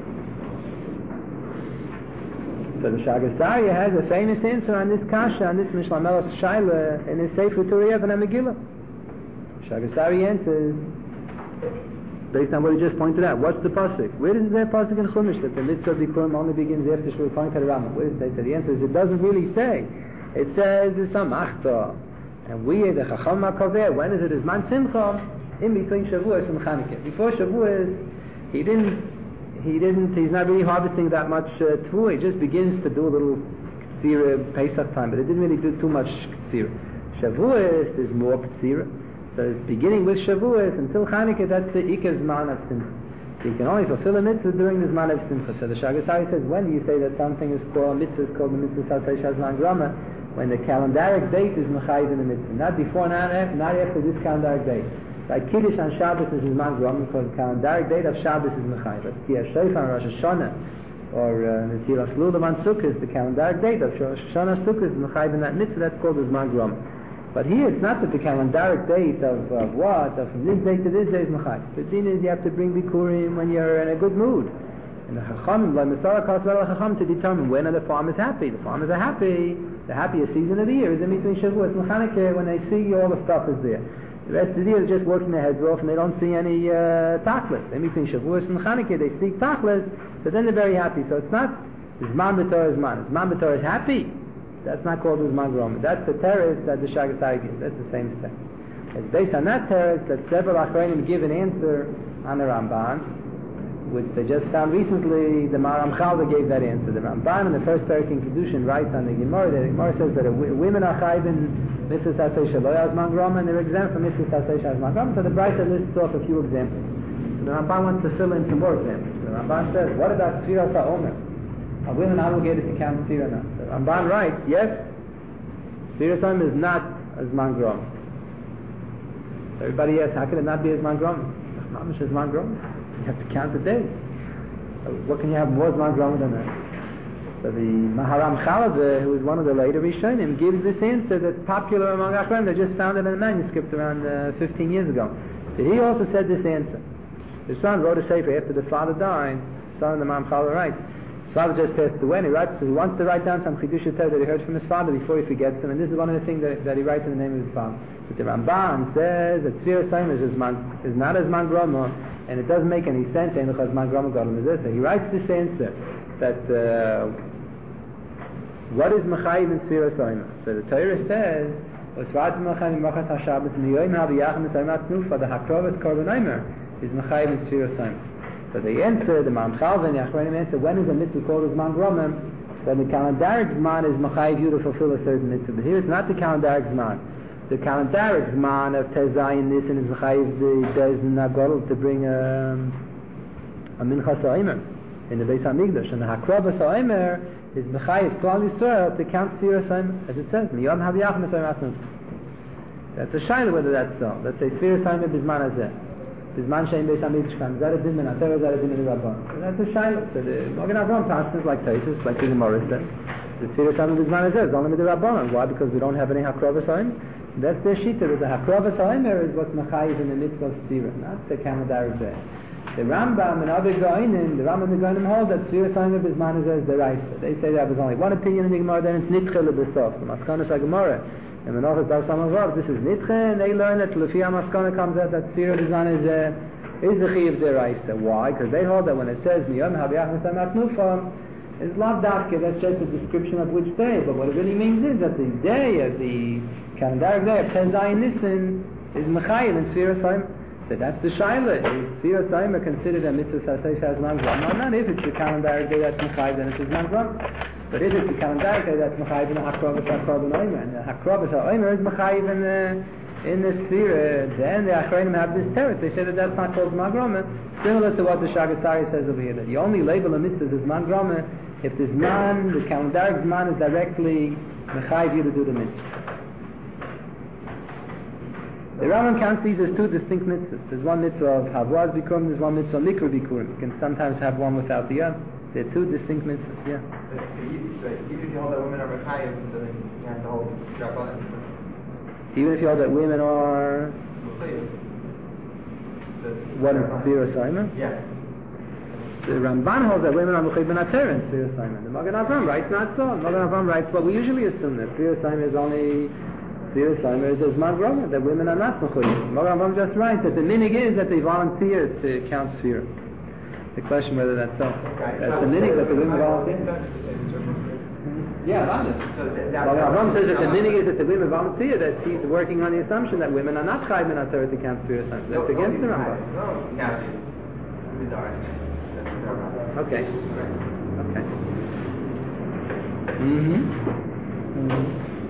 Speaker 1: So the Shagas Ari has a famous answer on this kasha, on this Mishnah Melech Shaila in his Sefer Turi Yevon and Megillah. Shagas Ari answers based on what he just pointed out. What's the pasuk? Where does it say pasuk in Chumash that the mitzvah of Bikurim only begins after Shavuot? According to the Rambam, where does it say? The answer is it doesn't really say. It says it's a machta, and we the Chacham HaKaveh. When is it? Is Man Simcha in between Shavuos and Chanukah. Before Shavuos, he didn't. He didn't. He's not really harvesting that much uh, tvu. He just begins to do a little ktsira Pesach time, but it didn't really do too much ktsira. Shavuos is more ktsira. So beginning with Shavuos until Chanukah, that's the Ikar Zman of Simcha. So you can only fulfill a mitzvah during the Zman of Simcha. So the Shagas Ari says, when do you say that something is called, a mitzvah is called the mitzvah Sasei Shazman Grama? When the calendaric date is Mechayiv in the mitzvah. Not before, not after, not after this calendaric date. Like Kiddush on Shabbos is Zman Grama, because the calendaric date of Shabbos is Mechayiv. But Tiyah Shofar on Rosh Hashanah, or the Tiyah Lulav on Sukkot, the calendaric date of Rosh Hashanah Sukkot is Mechayiv in that mitzvah, that's called the Zman Grama. But here it's not that the calendaric date of, of what, of from this day to this day is Mechayiv. The thing is you have to bring Bikurim when you're in a good mood. And the Chacham, like Masara Kasvel Chacham, to determine when are the farmers happy. The farmers are happy. The happiest season of the year is in between Shavuot and Chanukah, when they see all the stuff is there. The rest of the year they're just working their heads off and they don't see any uh, tachlis. In between Shavuot and Chanukah they see tachlis, so then they're very happy. So it's not Zman B'Torah Zman. Zman B'Torah is happy. That's not called the Zman Groma. That's the teretz that the Shagasari gives. That's the same step. It's based on that teretz that several Achronim give an answer on the Ramban, which they just found recently. The Maramchal gave that answer. The Ramban in the first parak in Kedushin writes on the Gemara that the Gemara says that w- women are chayv in mitzvahs asay shaloy Zman Groma, and they're exempt from mitzvahs asay Zman Groma. So the Brayta lists off a few examples. So the Ramban wants to fill in some more examples. The Ramban says, what about Sfiras HaOmer? Are women obligated to count Sfira or not? The Ramban writes, yes, Sfiras HaOmer is not a Zman Groma. Everybody asks, how can it not be a Zman Groma? Mamish is Zman Groma. You have to count the days. So what can you have more Zman Groma than that? So the Maharam Chalava, who is one of the later Rishonim, gives this answer that's popular among Achronim. They just found it in a manuscript around uh, fifteen years ago. So he also said this answer. His son wrote a sefer after the father died. Son of the Maharam Chalava writes, his father just passed away, and he writes, he wants to write down some Chidush Torah that he heard from his father before he forgets them, and this is one of the things that, that he writes in the name of his father. But the Ramban says that Sfiras HaOmer is, is not as Zman Groma, and it doesn't make any sense. So he writes this answer that uh, what is Mechayiv in Sfiras HaOmer? So the Torah says, the Hakrovas Korban Omer is Mechayiv in Sfiras HaOmer. So the answer, the Maharam Chalva and the Achronim answer, when is a mitzvah called as Zman Groma? When the calendaric Zman is Mechayiv you to fulfill a certain mitzvah. But here it's not the calendaric Zman. The calendaric Zman of Tezayin Nisan is Mechayiv the Bez Nagol to bring a, a Minchas HaOmer in the Beis HaMikdash. And the Hakrovas HaOmer is Mechayiv Klal Yisrael to count Sfiras HaOmer, as it says, Miyom Haviyach Mesayim Atnus. That's a shayla whether that's so. Let's say Sfiras HaOmer Bizman Hazeh. Bizman Shein Beis HaMikdash Kam. Is that a din min Atera, is that a din min Rabban? That's a shayla. So the Magen Avraham passes like Taisus, like the Gemara says. The Sfiras HaOmer Bizman Hazeh is only with the Rabban. Why? Because we don't have any Hakrovas HaOmer. That's their shita, that the Hakrovas HaOmer is what's Mechayiv in the mitzvah of Sfira, not the calendaric day. The Rambam and other Goinim, the Rambam and the Goinim hold that Sfiras HaOmer Bizman Hazeh is the right. They say that was only one opinion in the Gemara, then it's Nitche Lebesof, the Maskanas HaGemara. And Menachos Bar Samavav, this is Nitche, and they learn that Lefi HaMaskana comes out that Sfira Bizman Hazeh is the Chiv Deraisa. Why? Because they hold that when it says Miyom Haviyach Mesayim Atnufa, it's lav dafke, that's just a description of which day, but what it really means is that the day of the calendaric day of Tezayin Nisan is Mechayiv in Sfiras HaOmer. So that's the Shaila. Is Sfiras HaOmer considered a mitzvah Sasei Shaz Zman Groma? Not if it's the calendaric day that's Mechayiv, then it's Zman Groma. But if it's the calendaric day that's Mechayiv in the Hakrovas HaKorban Omer, and the Hakrovas HaOmer is Mechayiv in the in the Sfira, then the Achronim have this teretz. They say that that's not called Zman Groma, similar to what the Shagasari says over here, that you only label a mitzvah as Zman Groma if the Zman, the calendaric Zman, is directly Mechayiv you to do the mitzvah. The Rambam counts these as two distinct mitzvahs. There's one mitzvah of Havraz Bikurim, there's one mitzvah of Mikra Bikurim. You can sometimes have one without the other. They're two distinct mitzvahs, yeah.
Speaker 2: So even if you hold that women are Mechayiv, so then you have to hold Rabbanan.
Speaker 1: Even if you hold that women are... What is Sfiras HaOmer?
Speaker 2: Yeah.
Speaker 1: The Ramban holds that women are Mechayiv ben Atera in Sfiras HaOmer. The Magen Avraham writes not so. The Magen Avraham writes, but we usually assume that Sfiras HaOmer is only... Sfiras HaOmer is Zman Groma, that women are not Mechayiv. Magen Avraham just writes that the minig is that they volunteer to count Sfira. The question whether that's so. That's the minig that the women volunteer. Yeah, Magen Avraham says that the minig is that the women volunteer, that he's working on the assumption that women are not Chayiv ben Atera to count Sfiras HaOmer. That's against the Rambam. Okay. Okay. Mm-hmm. Mm-hmm.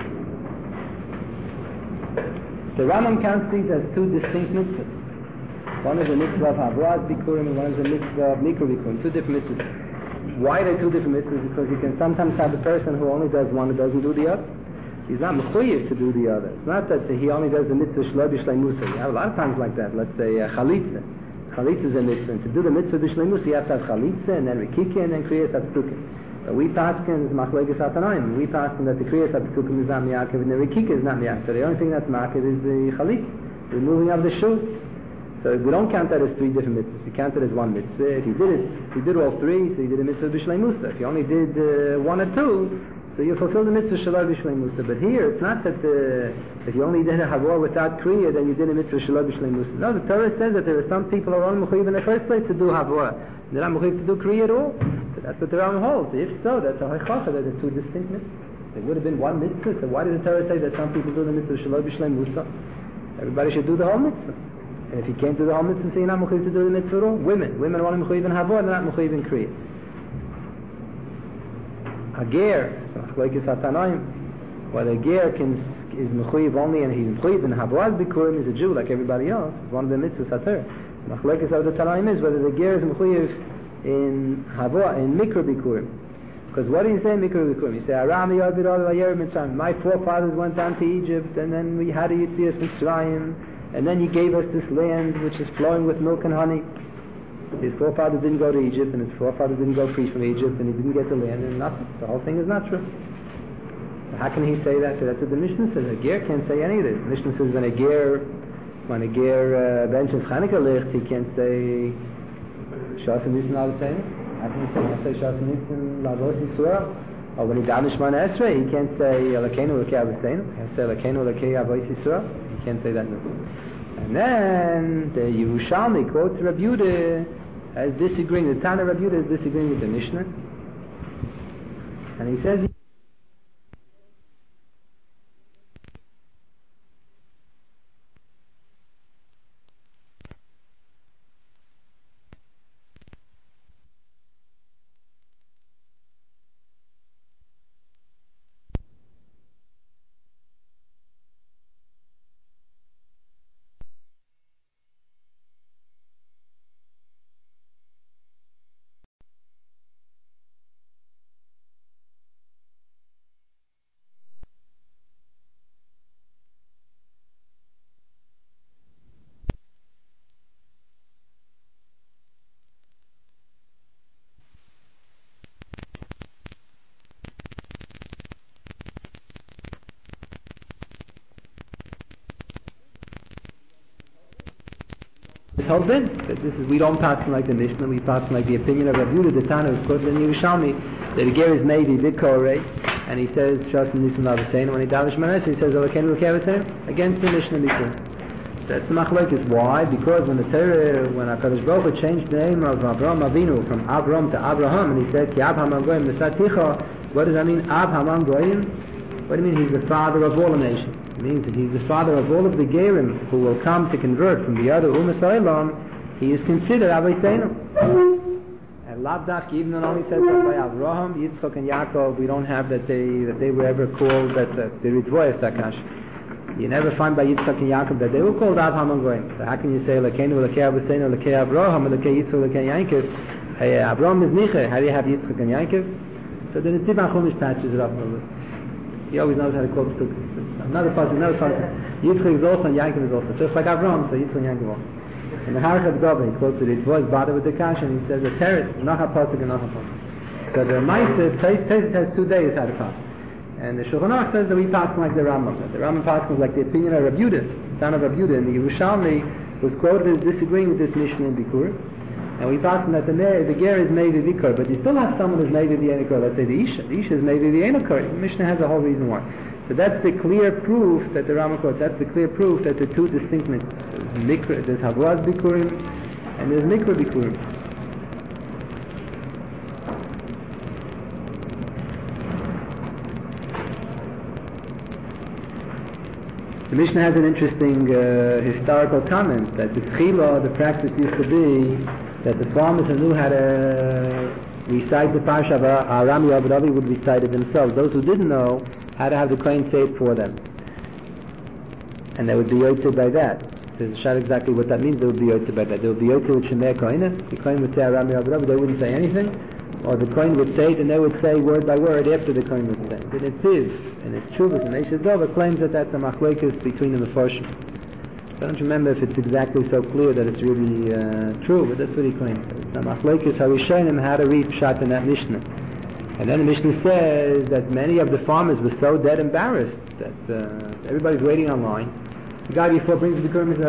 Speaker 1: The Rambam counts these as two distinct mitzvahs. One is a mitzvah of Havraz Bikurim and one is a mitzvah of Mikra Bikurim. Two different mitzvahs. Why are they two different mitzvahs? Because you can sometimes have a person who only does one and doesn't do the other. He's not mechuyev to do the other. It's not that he only does the mitzvah Shloi B'Shlei Musa. You have a lot of times like that. Let's say uh, Chalitza. Chalitza is a mitzvah. And to do the mitzvah B'Shlei Musa, you have to have Chalitza and then Rikike and then Kriyas HaPsukim. But we paskin is Machloeges HaTanoim. We paskin that the Kriyas HaPsukim is not Miyakev and the Rikike is not Miyakev. So the only thing that's Miyakev is the Chalitza, the removing of the shoe. So we don't count that as three different mitzvahs. We count it as one mitzvah. If you did it, if you did all three, so you did a mitzvah B'Shlei Musa. If you only did uh, one or two, so you fulfill the mitzvah Shaloi B'Shlei Musa. But here, it's not that the, if you only did a Havor without Kriya, then you did a mitzvah Shaloi B'Shlei Musa. No, the Torah says that there are some people who are only mechuyev in the first place to do Havor. They're not mechuyev to do Kriya at all. So that's what the Rambam holds. If so, that's a Hoichacha, that are two distinct mitzvahs. There would have been one mitzvah, so why did the Torah say that some people do the mitzvah Shalom B'Shlem Musa? Everybody should do the whole mitzvah. And if you can't do the whole mitzvah, so you're not mechuyev to do the mitzvah at all. Women. Women are only mechuyev in Havor, they're not mechuyev in Kriya. A ger, so Machlokes HaTanoim, whether a ger can, is mechuyev only and he's mechuyev in Havor Bikurim, he's a Jew like everybody else. It's one of the mitzvahs HaTorah. Machlokes HaTanoim is whether the ger is mechuyev in Havor, in Mikra Bikurim. Because what do you say in Mikra Bikurim? You say, Arami Yod B'Rod V'Yer Mitzrayim. My forefathers went down to Egypt, and then we had a Yitzias Mitzrayim, and then you gave us this land which is flowing with milk and honey. His forefathers didn't go to Egypt, and his forefathers didn't go free from Egypt, and he didn't get the land, and nothing. The whole thing is not true. So how can he say that? So that's what the Mishnah says. A ger can't say any of this. The Mishnah says when a ger, when a ger uh, benches Chanukah licht, he can't say Shas and Nisan Al-Tzein. How can he say? He can't say Shas and Nisan Lavos Yisrael. Or when he davening Shemona Esrei, he can't say Elokeinu Elokei Avosseinu. He can't say Elokeinu Elokei Avos Yisrael. He can't say that in this. And then the Yerushalmi quotes Rabbi Yehuda as disagreeing. The Tana Rabbi Yehuda is disagreeing with the Mishnah, and he says. Whole din. That this is, we don't pass like the Mishnah, we pass like the opinion of Rabbi Yehuda, the Tana, who's quoted in Yerushalmi, that a ger is maybe Vikorei, and he says Shas and Nisan Lavosseinu. When he davening Shemona Esrei, he says Elokeinu Elokei Avosseinu against the Mishnah before. So that's the machlokes. Why? Because when the Torah, when HaKadosh Baruch Hu changed the name of Avraham Avinu from Avram to Abraham, and he said Ki Ab Hamam Goyim Nesaticha, what does that mean? Ab Hamam Goyim? What do you mean? He's the father of all the nations. It means that he's the father of all of the Gerim who will come to convert from the other Umas Olam. He is considered Avosseinu. And Labdach, even though it only says that by Avraham, Yitzchak, and Yaakov, we don't have that they that they were ever called. That's a, the Ritvoyas Takash. You never find by Yitzchak and Yaakov that they were called Av Hamam Goyim. So how can you say Elokeinu Elokei Avosseinu, Elokei Avraham, Elokei Yitzchak, Elokei Yaakov? Hey, Avraham is Niche. How do you have Yitzchak and Yaakov? So the Netziv HaChumash patches it up a little bit. He always knows how to quote Sukh. Another person, another person. Yitzchak is also and Yaakov is also. Just like Avraham, so Yitzchak and Yaakov also. In the Harachat Gova, he quotes that it was bothered with the Kash, and he says the Teretz, Nacha Pasuk and Nacha Pasuk. So the Ma'aseh, Taisus has two days how to pass. And the Shulchan Aruch says that we pass like the Rambam. The Rambam passes like the opinion of Rabbi Yehuda, son of Rabbi Yehuda, and the Yerushalmi was quoted as disagreeing with this Mishnah in Bikur. And we pass that the the ger is maybe Vikar, but you still have someone who's maybe the Enokar. Let's say the Isha. The Isha is maybe the Enokar. The Mishnah has a whole reason why. So that's the clear proof that the Rambam quotes. That's the clear proof that the two distinct mitzvahs, Mikra, there's Havraz Bikurim and there's Mikra Bikurim. The Mishnah has an interesting uh, historical comment that the Tchila, the practice used to be that the farmers who knew how to recite the Parsha of Aram Yavravi would recite it themselves. Those who didn't know how to have the Kohen say it for them. And they would be yotzei by that. There's a shot exactly what that means. They would be yotzei by that. They would be yotzei with Shemei Kohenah. The Kohen would say Aram Yavravi, they wouldn't say anything. Or the Kohen would say it and they would say word by word after the Kohen would say it. The Netziv and its Chuvas and Eishes Dova claims that that's a machlokes between the Mefarshim. I don't remember if it's exactly so clear that it's really uh, true, but that's what he claims. It's a machlokes HaRishonim how to read Pshat in that Mishnah. And then the Mishnah says that many of the farmers were so dead embarrassed that uh, everybody's waiting online. The guy before brings the Bikurim, he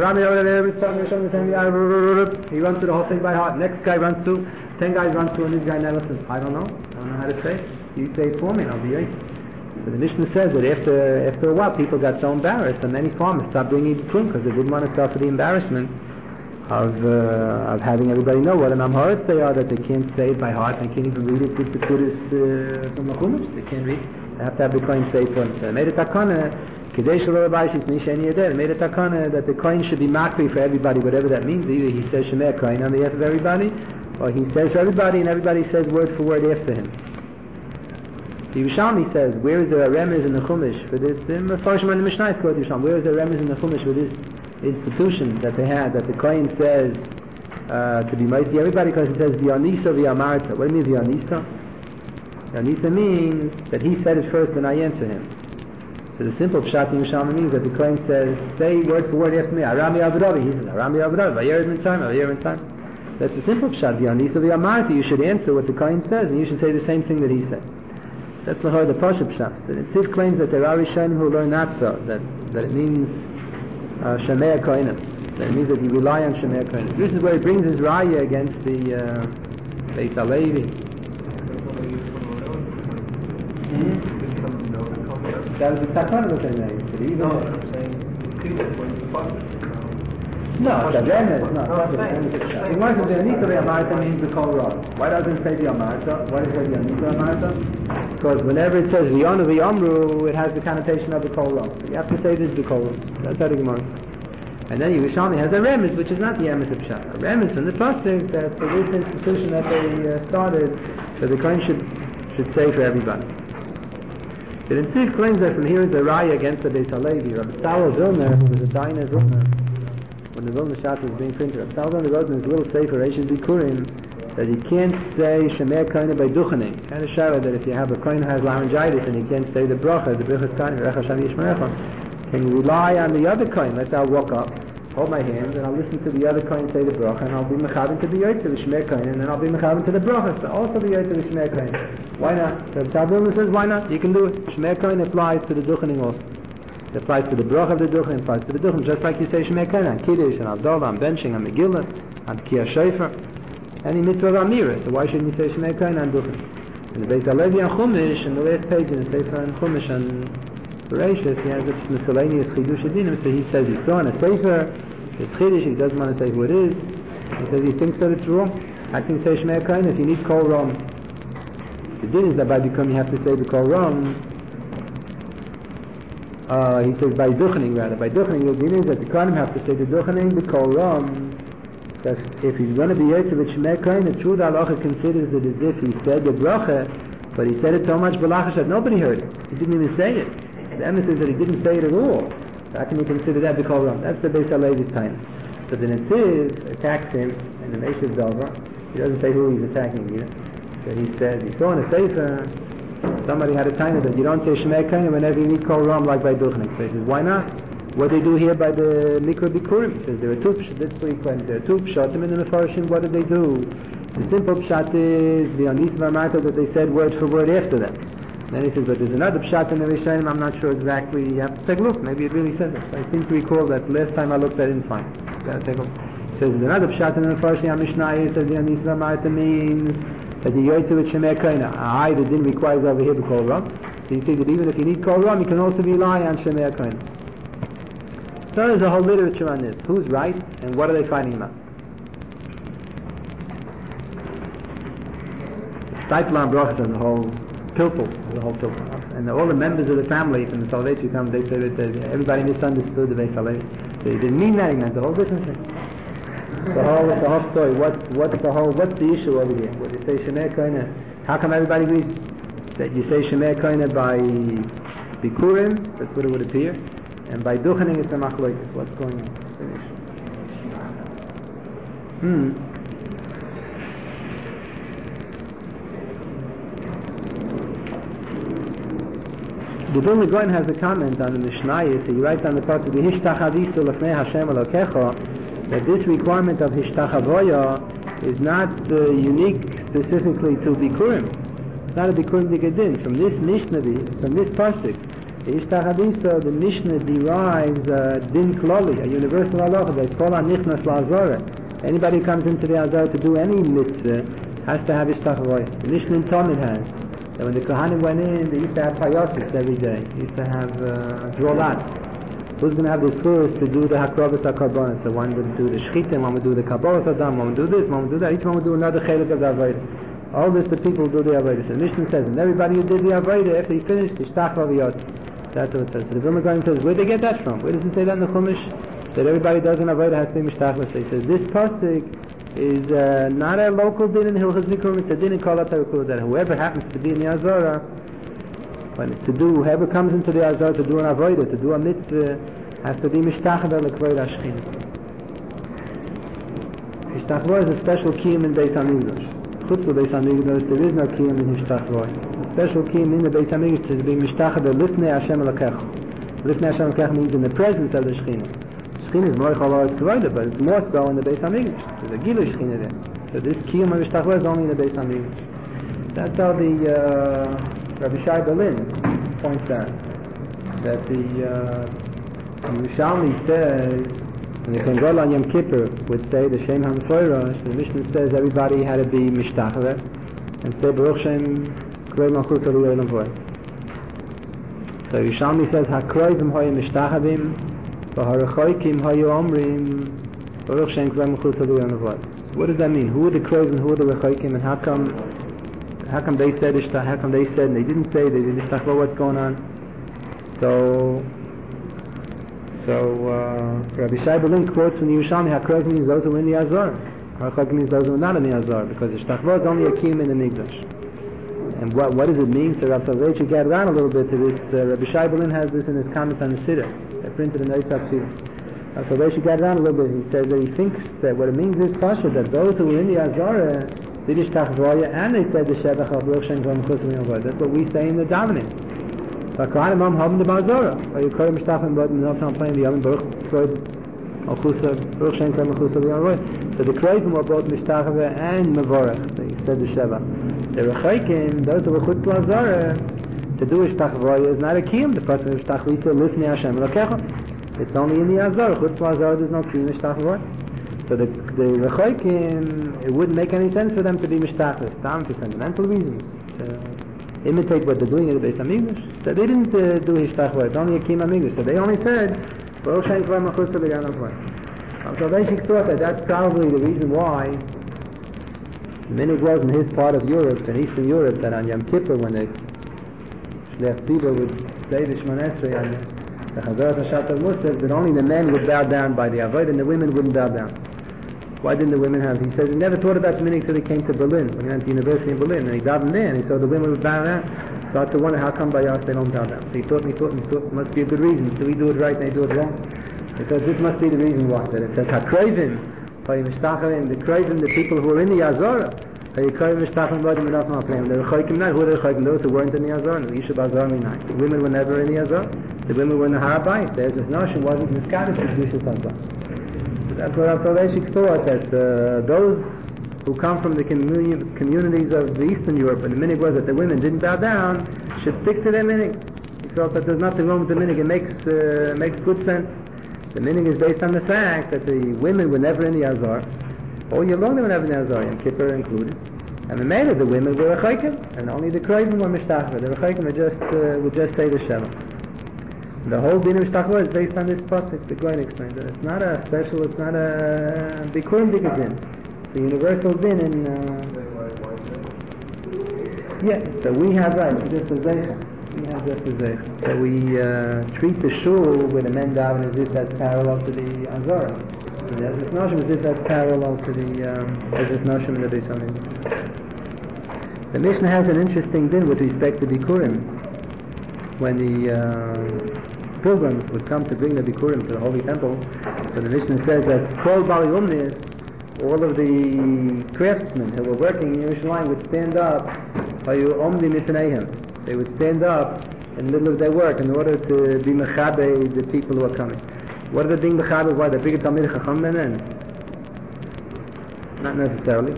Speaker 1: says, he runs through the whole thing by heart. Next guy runs through, ten guys run through, and this guy never says, I don't know, I don't know how to say it. You say it for me and I'll be right. So the Mishnah says that after after a while people got so embarrassed and many farmers stopped bringing Bikurim because they didn't want to suffer the embarrassment of uh, of having everybody know what an Amharitz they are, that they can't say it by heart, they can't even read it with the Kudas uh, from the Chumash, they can't read. They have to have the coin say for him. So they made a takana, Kadesh Lorabashis Nishani Adel, made a takana that the coin should be makri for everybody, whatever that means. Either he says Shemer coin on behalf of everybody, or he says for everybody and everybody says word for word after him. The Yerushalmi says, where is there a remez in the Chumash for this? The Mefarshim and the Mishnah is called Yerushalmi. Where is there a remez in the Chumash for this institution that they had, that the Kohen says uh, to be mighty everybody, because he says V'yanisa v'yamarta. What do you mean V'yanisa? V'yanisa means that he said it first and I answer him. So the simple pshat in Yerushalmi means that the Kohen says, say word for word after me. Arami Avravi. He says Arami Avravi. Vayered min time. Vayered min time. That's the simple pshat. V'yanisa v'yamarta. You should answer what the Kohen says, and you should say the same thing that he said. That's the the Pashup Pshat. The Netziv claims that there are Rishonim who learn not so, that, that it means uh, Shemei Kohenim. That it means that you rely on Shemei Kohenim. This is where he brings his raya against the uh, Beit HaLevi. Mm-hmm. That was the Takana that they made. No, I'm saying, no, it's a remez, no, it's not a remez. He wants to say, Yanisa v'yamarta means the kol rov. Why doesn't it say v'yamarta? Why does it say Yanisa v'yamarta? Because whenever it says v'yonu v'yomru, it has the connotation of the kol rov. So you have to say this is the kol rov. That's how the Gemara says. And then Yerushalmi has a remez, which is not the remez of Pshat. A remez from the Pasuk that for this institution that they uh, started, that the Kohen should, should say for everybody. The Netziv claims that from here is a raya against the Beis HaLevi. Rabbi Salo Vilner, who was a Daina Vilner, when the Vilna Shat was being printed, Rabbi Salo Vilner wrote in his little sefer, Reishis Bikurim, that you can't say Shemer Kohen by Duchening. Kind of shara that if you have a Kohen who has laryngitis and he can't say the bracha, the Birchas Kohen, Rech Hashem Yishmerecha, can you rely on the other Kohen? Let's say I'll walk up, hold my hands, and I'll listen to the other Kohen say the bracha, and I'll be Mechavim to the Yotze, the Shemer Kohen, and then I'll be Mechavim to the bracha, so also the Yotze, the Shemer Kohen. Why not? So Rabbi Salo Vilner says, why not? You can do it. Shemer Kohen applies to the Duchening also. It applies to the bracha of the duchen, it applies to the duchen, just like you say Shemer Kohen on Kiddush, on Avdol, on benching, on Megillah, on Kiyah Shofar, any mitzvah of Amira. So why shouldn't you say Shemer Kohen on duchen? In the Beis HaLevi on Chumash, in the last page in the Sefer on Chumash on Bereshis, he has a miscellaneous Chidush Adinim, so he says he saw in a Sefer, it's Chiddush, he doesn't want to say who it is, he says he thinks that it's wrong. How can you say Shemer Kohen if you need Kol Ram? The din is that by becoming you have to say the Kol Ram. Uh, he says by duchening rather. By duchening, the din is that the Kohanim have to say the duchening, the kol ram. That if he's going to be yotze with Shemer Kohen, the true halacha considers it as if he said the bracha, but he said it so much belachash that nobody heard it. He didn't even say it. The emes is that he didn't say it at all. So how can you consider that the kol ram? That's the Beis HaLevi's time. So the Netziv attacks him in the Meishav Delva. He doesn't say who he's attacking either. So he says he saw in a sefer. Somebody had a time that you don't say Shemer Kohen whenever you need Kol Ram like by Duchening. So he says, why not? What they do here by the Mikra Bikurim? He says, there are two pshat, that's what he claims, there are two pshatim in the Mefarshim, what did they do? The simple pshat is the Anis V'Amarta that they said word for word after them. Then he says, but there's another pshat in the Rishonim, I'm not sure exactly, you have to take a look, maybe it really says it. I seem to recall that last time I looked I didn't find it. You gotta take a look. He says, there's another pshat in the Mefarshim, Mishnah says the Anis V'Amarta means that the Yotze with Shemer Kohen, I that didn't require over here the Kol Ram. So you see that even if you need Kol Ram, you can also rely on Shemer Kohen. So there's a whole literature on this. Who's right and what are they fighting about? Steipler Brochus has a whole pilpul, has a whole pilpul. And all the members of the family from the Salvation comes, they say that everybody misunderstood the Beis HaLevi. So he didn't mean that, he meant the whole different thing. The whole, the whole story. What, what's the whole? What's the issue over here? When you say Shemer Kohen, how come everybody agrees that you say Shemer Kohen by Bikurim? That's what it would appear, and by Duchening it's a machlokes. What's going on? Hmm. The Vilna Gaon has a comment on the Mishnah. So he writes on the pasuk, "V'hishtachavisa l'fnei Hashem Elokecha," that this requirement of hishtachavoya is not uh, unique specifically to Bikurim. It's not a Bikurim Digadin. From this Mishnah, from this pasuk, the hishtachavisa, the Mishnah derives uh, din klali, a universal halacha. They call on nichnas la'azorah. Anybody who comes into the azorah to do any mitzvah has to have hishtachavoya. The Mishnah in Talmud has. And when the Kohanim went in, they used to have payosis every day. They used to have uh, draw lots. Who's going to have the source to do the hakrobas hakarbonis? So one would do the shchitim, one would do the kabbalas adam, one would do this, one would do that. Each one would do another chelik of the avodah. All this the people do the avodah. So the Mishnah says, and everybody who did the avodah after he finished, ishtachva v'yot. That's what it says. So the Vilna Gaon says, where did they get that from? Where does it say that in the Chumash? That everybody does an avodah has to be mishtachva. So he says, this pasuk is uh, not a local din in Hilchos Bikurim, it's a din in Kol HaTorah, that whoever happens to be in the Azara, when to do, whoever comes into the Azara to do an avodah, to do a mitzvah, has to be mishtachva l'kvod HaShechina. Mishtachva is a special kiyum in Beis HaMikdash. Chutz Beis HaMikdash, there is no kiyum in Mishtachva. Special kiyum in the Beis HaMikdash is to be mishtachva lifnei Hashem Elokecha. Lifnei Hashem Elokecha means in the presence of the Shechina. Shechina is more challah kvoda, but it's more so in the Beis HaMikdash. There's a gilu Shechina there. So this kiyum of Mishtachva is only in the Beis HaMikdash. That's how the uh, Rabbi Shai Berlin points out that the uh, Yerushalmi says, and the Kengol on Yom Kippur would say the Shem HaMeforash, the Mishnah says everybody had to be mishtachva and say Baruch Shem Kroi Malchus Aliyah Olam V'Olam. So Yerushalmi says HaKroivim Hoya Mishtachavim V'Harachoikim Hoya Omrim Baruch Shem Kroi Malchus Aliyah Olam V'Olam. So what does that mean? Who are the Kroivim, who are the Rechoikim, and how come how come they said Ishtach, how come they said and they didn't say, they didn't Ishtachva, what's going on? So So uh, Rabbi Shai Berlin quotes from the Yerushalmi, HaKroivim means those who are in the Azor. HaKroivim means those who are not in the Azor, because the Ishtachva is only a kiyum in the Mikdash. And what what does it mean? So Rabbi Soloveitch should get around a little bit to this. Uh, Rabbi Shai Berlin has this in his comments on the Siddur. They're printed in Eitzach Siddur. Rabbi Soloveitch should get around a little bit. He says that he thinks that what it means is Pasha, that those who are in the Azor did Ishtachva, and they said the Shevach of Baruch Shem Kol Mechus Aliyah. That's what we say in the davening. So Kohanim Am haben the Bazora. Or you call Mishtachim but in the Nafsham playing the Yavim Baruch Kroid Malchusa Baruch Shem Kol Malchusa V'Yavim. So the Kroivim were both Mishtachim and Mevorach. They said the Sheva. The Rechoikim, those who were Chutz L'Azara, to do Ishtachim is not a kiyum. The person of Ishtachim is Lifnei Hashem Elokecha. It's only in the Azara. Chutz L'Azara there's no kiyum Ishtachim. So the the Rechoikim, it wouldn't make any sense for them to be Mishtachim. Tam for sentimental reasons. Uh, imitate what they're doing in the Beis HaMikdash. So they didn't uh, do Hishtachva, it's only a Kiyum HaMikdash. So they only said, Baruch Shem Kroi Malchus Aliyah Olam V'Olam. So Beishik thought that that's probably the reason why the minig was in his part of Europe, in Eastern Europe, that on Yom Kippur, when the Shlech Tzibur would say the Shemon Esrei on the Chazarat HaShat HaMusaf, that only the men would bow down by the Avodah and the women wouldn't bow down. Why didn't the women have? He says he never thought about the minig until he came to Berlin, when he went to the university in Berlin, and he davened there, and he saw the women would bow down. Started to wonder how come by us they don't bow down. So he thought and he thought and he thought, must be a good reason. Do we do it right and they do it wrong? Because this must be the reason why. That it says HaKroivim, the Kroivim, the people who are in the Azara, the Rechoikim not, who are the Rechoikim? Those who weren't in the Azara. The Yishuv Azara Minai. The women were never in the Azara. The women were in the Har HaBayis. There's this notion wasn't misguided to Yishuv Azara. That's what our Soloveitch thought, that uh, those who come from the communi- communities of the Eastern Europe, and the minig was that the women didn't bow down, should stick to their minig. He felt that there's nothing wrong with the minig. It makes uh, makes good sense. The minig is based on the fact that the women were never in the Azar. All year long they were never in the Azar, and Kippur included. And the men of the women were Rechoikim, and only the Kroivim were Mishtachva. The Rechoikim would just uh, would just say the Sheva. The whole din of Mishtachva is based on this pasuk. The Goyen explained that it's not a special, it's not a Bikurim Dika din. It's a universal din in. Uh, yeah, so we have right, just a Zeicha. We have just a Zeicha. So we uh, treat the shul with the men daven as if that's parallel to the Azara. And there's this notion as if that's parallel to the, um, there's this notion in the Beis HaMikdash. The Mishnah has an interesting din with respect to Bikurim. When the uh, pilgrims would come to bring the Bikurim to the Holy Temple, so the Mishnah says that Kol Bali Umnis, all of the craftsmen who were working in Yerushalayim would stand up, they would stand up in the middle of their work in order to be mechabe the people who are coming. What are they being mechabe? Why? They're bigger Talmid Chacham than them? Not necessarily.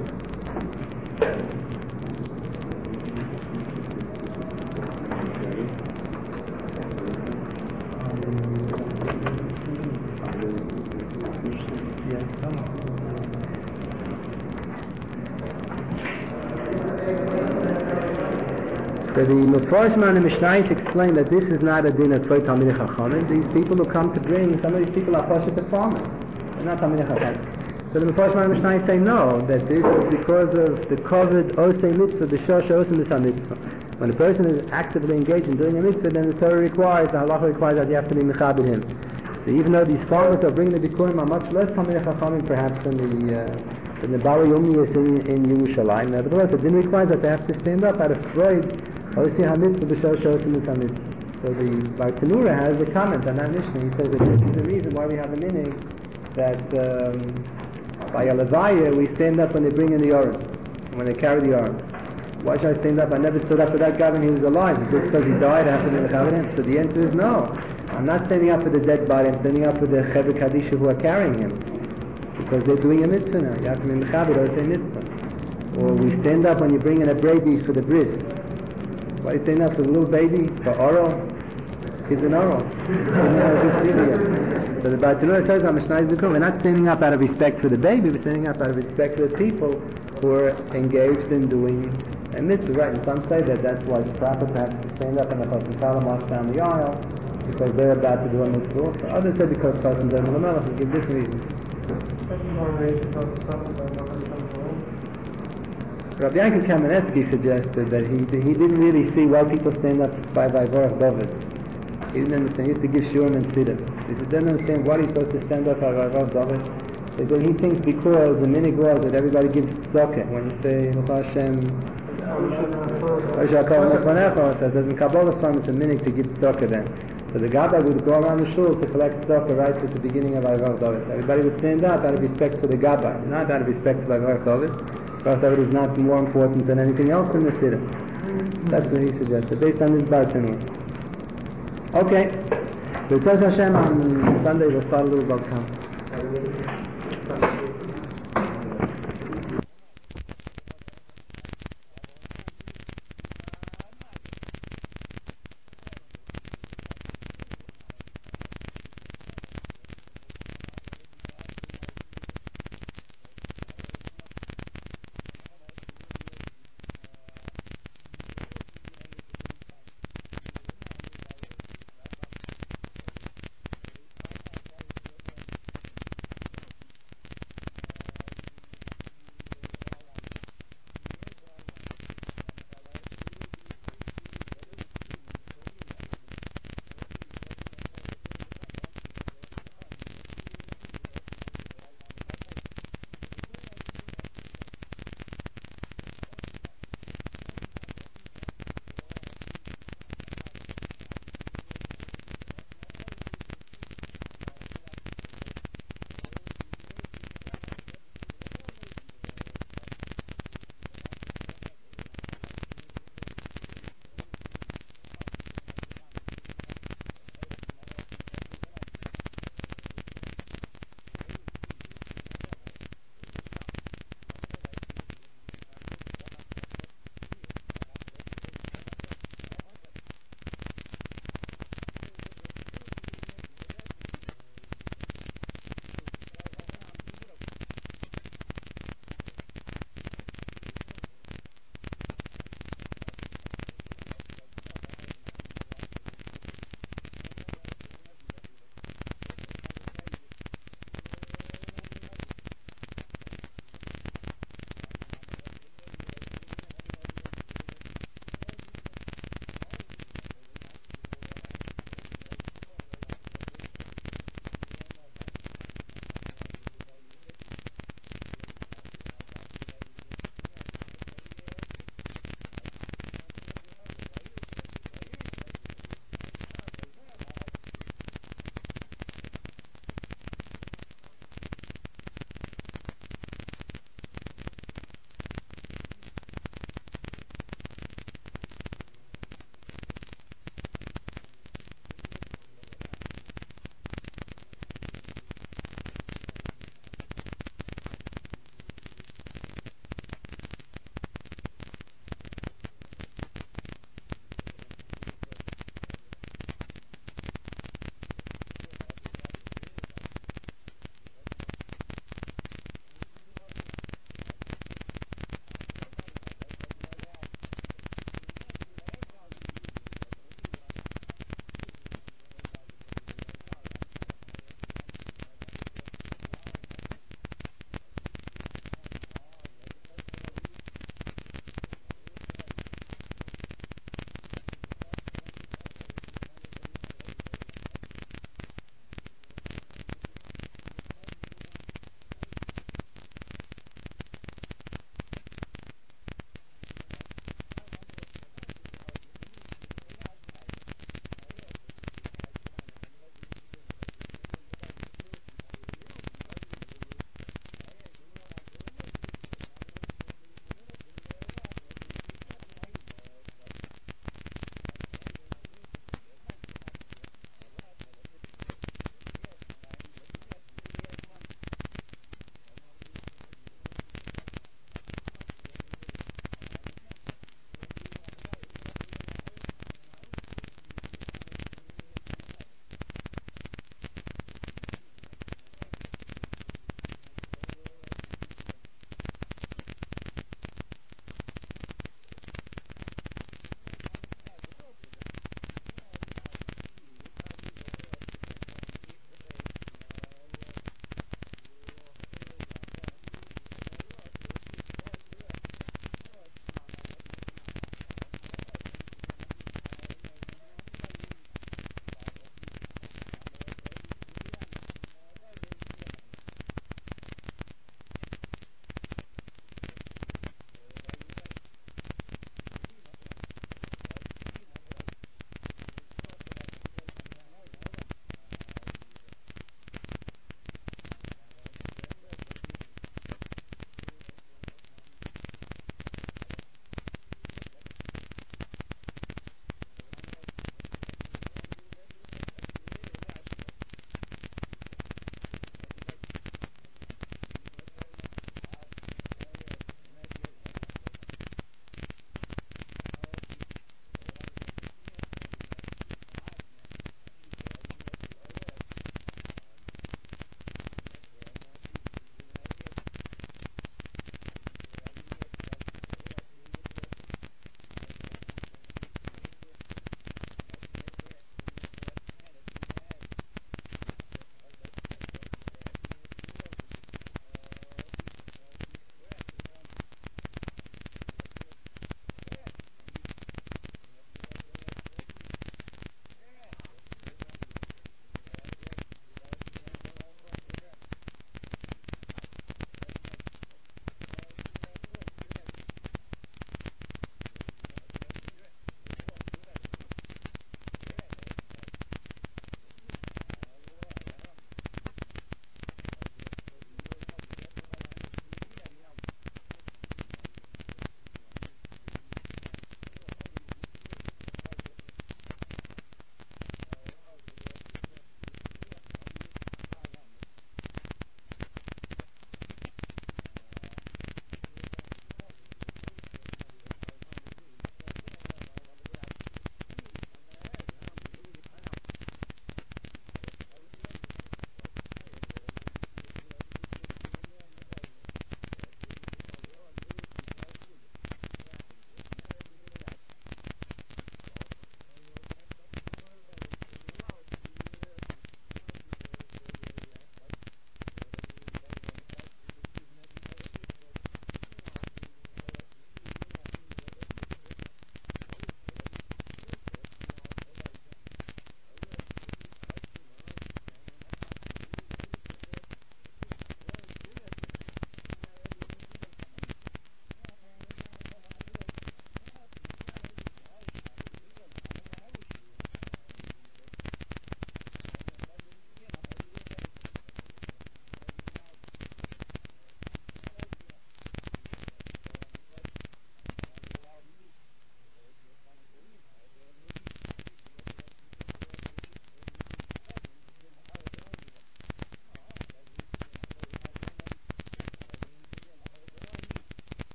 Speaker 1: So the Mefarshim and the Mishnayos explain that this is not a din of Tvei Talmidei Chachamim. These people who come to bring, some of these people are Pashut farmers. They're not Talmidei Chachamim. So the Mefarshim Mishnah say no, that this is because of the covered osei mitzvah, the shosha osei mitzvah. When a person is actively engaged in doing a mitzvah, then the Torah requires, the halacha requires that you have to be mechabed him. So even though these farmers are bringing the bikurim are much less Talmidei Chachamim perhaps than the uh, than the Bali Umniyos in, in Yerushalayim, nevertheless it didn't require that they have to stand up out of Freud, osei ha-mitzvah b'shosha osei mitzvah. So the Bartanura has a comment on that Mishnah. He says that this is the reason why we have a meaning that um, by a Levaya we stand up when they bring in the Aron, when they carry the Aron. Why should I stand up? I never stood up for that guy when he was alive. Just because he died, I have to be mechaber him. So the answer is no. I'm not standing up for the dead body. I'm standing up for the Cheved Kadisha who are carrying him, because they're doing a mitzvah now. You have to be mechaber or say mitzvah. Or we stand up when you bring in a baby for the bris. Why do you stand up for the little baby? For oral? Kids in oral. So the Bartanura says on Mishnah Zikum, we're not standing up out of respect for the baby, we're standing up out of respect for the people who are engaged in doing a mitzvah. Right, and some say that that's why it's proper to have to stand up and the Chassan march down the aisle, because they're about to do a mitzvah also. Others say because Chassan Zermel HaMelech will give different reasons. Rabbi Yankov Kamenetsky suggested that he he didn't really see why people stand up by Vayvorach David. He didn't understand. He used to give shurim and siddur. He didn't understand why he's supposed to stand up by Vayvorach David. He said he thinks because the minig was that everybody gives tzedakah when you say Lucha Hashem. That doesn't Kabbalah from it's a minig to give tzedakah then. So the Gabbai would go around the shul to collect tzedakah right at the beginning of Vayvorach David. Everybody would stand up out of respect for the Gabbai, not out of respect for Vayvorach David. Vayvorach David is not more important than anything else in the siddur. That's what he suggested, based on this Bartanura. Okay. B'Tzos Hashem on Sunday we'll start a little about Kam.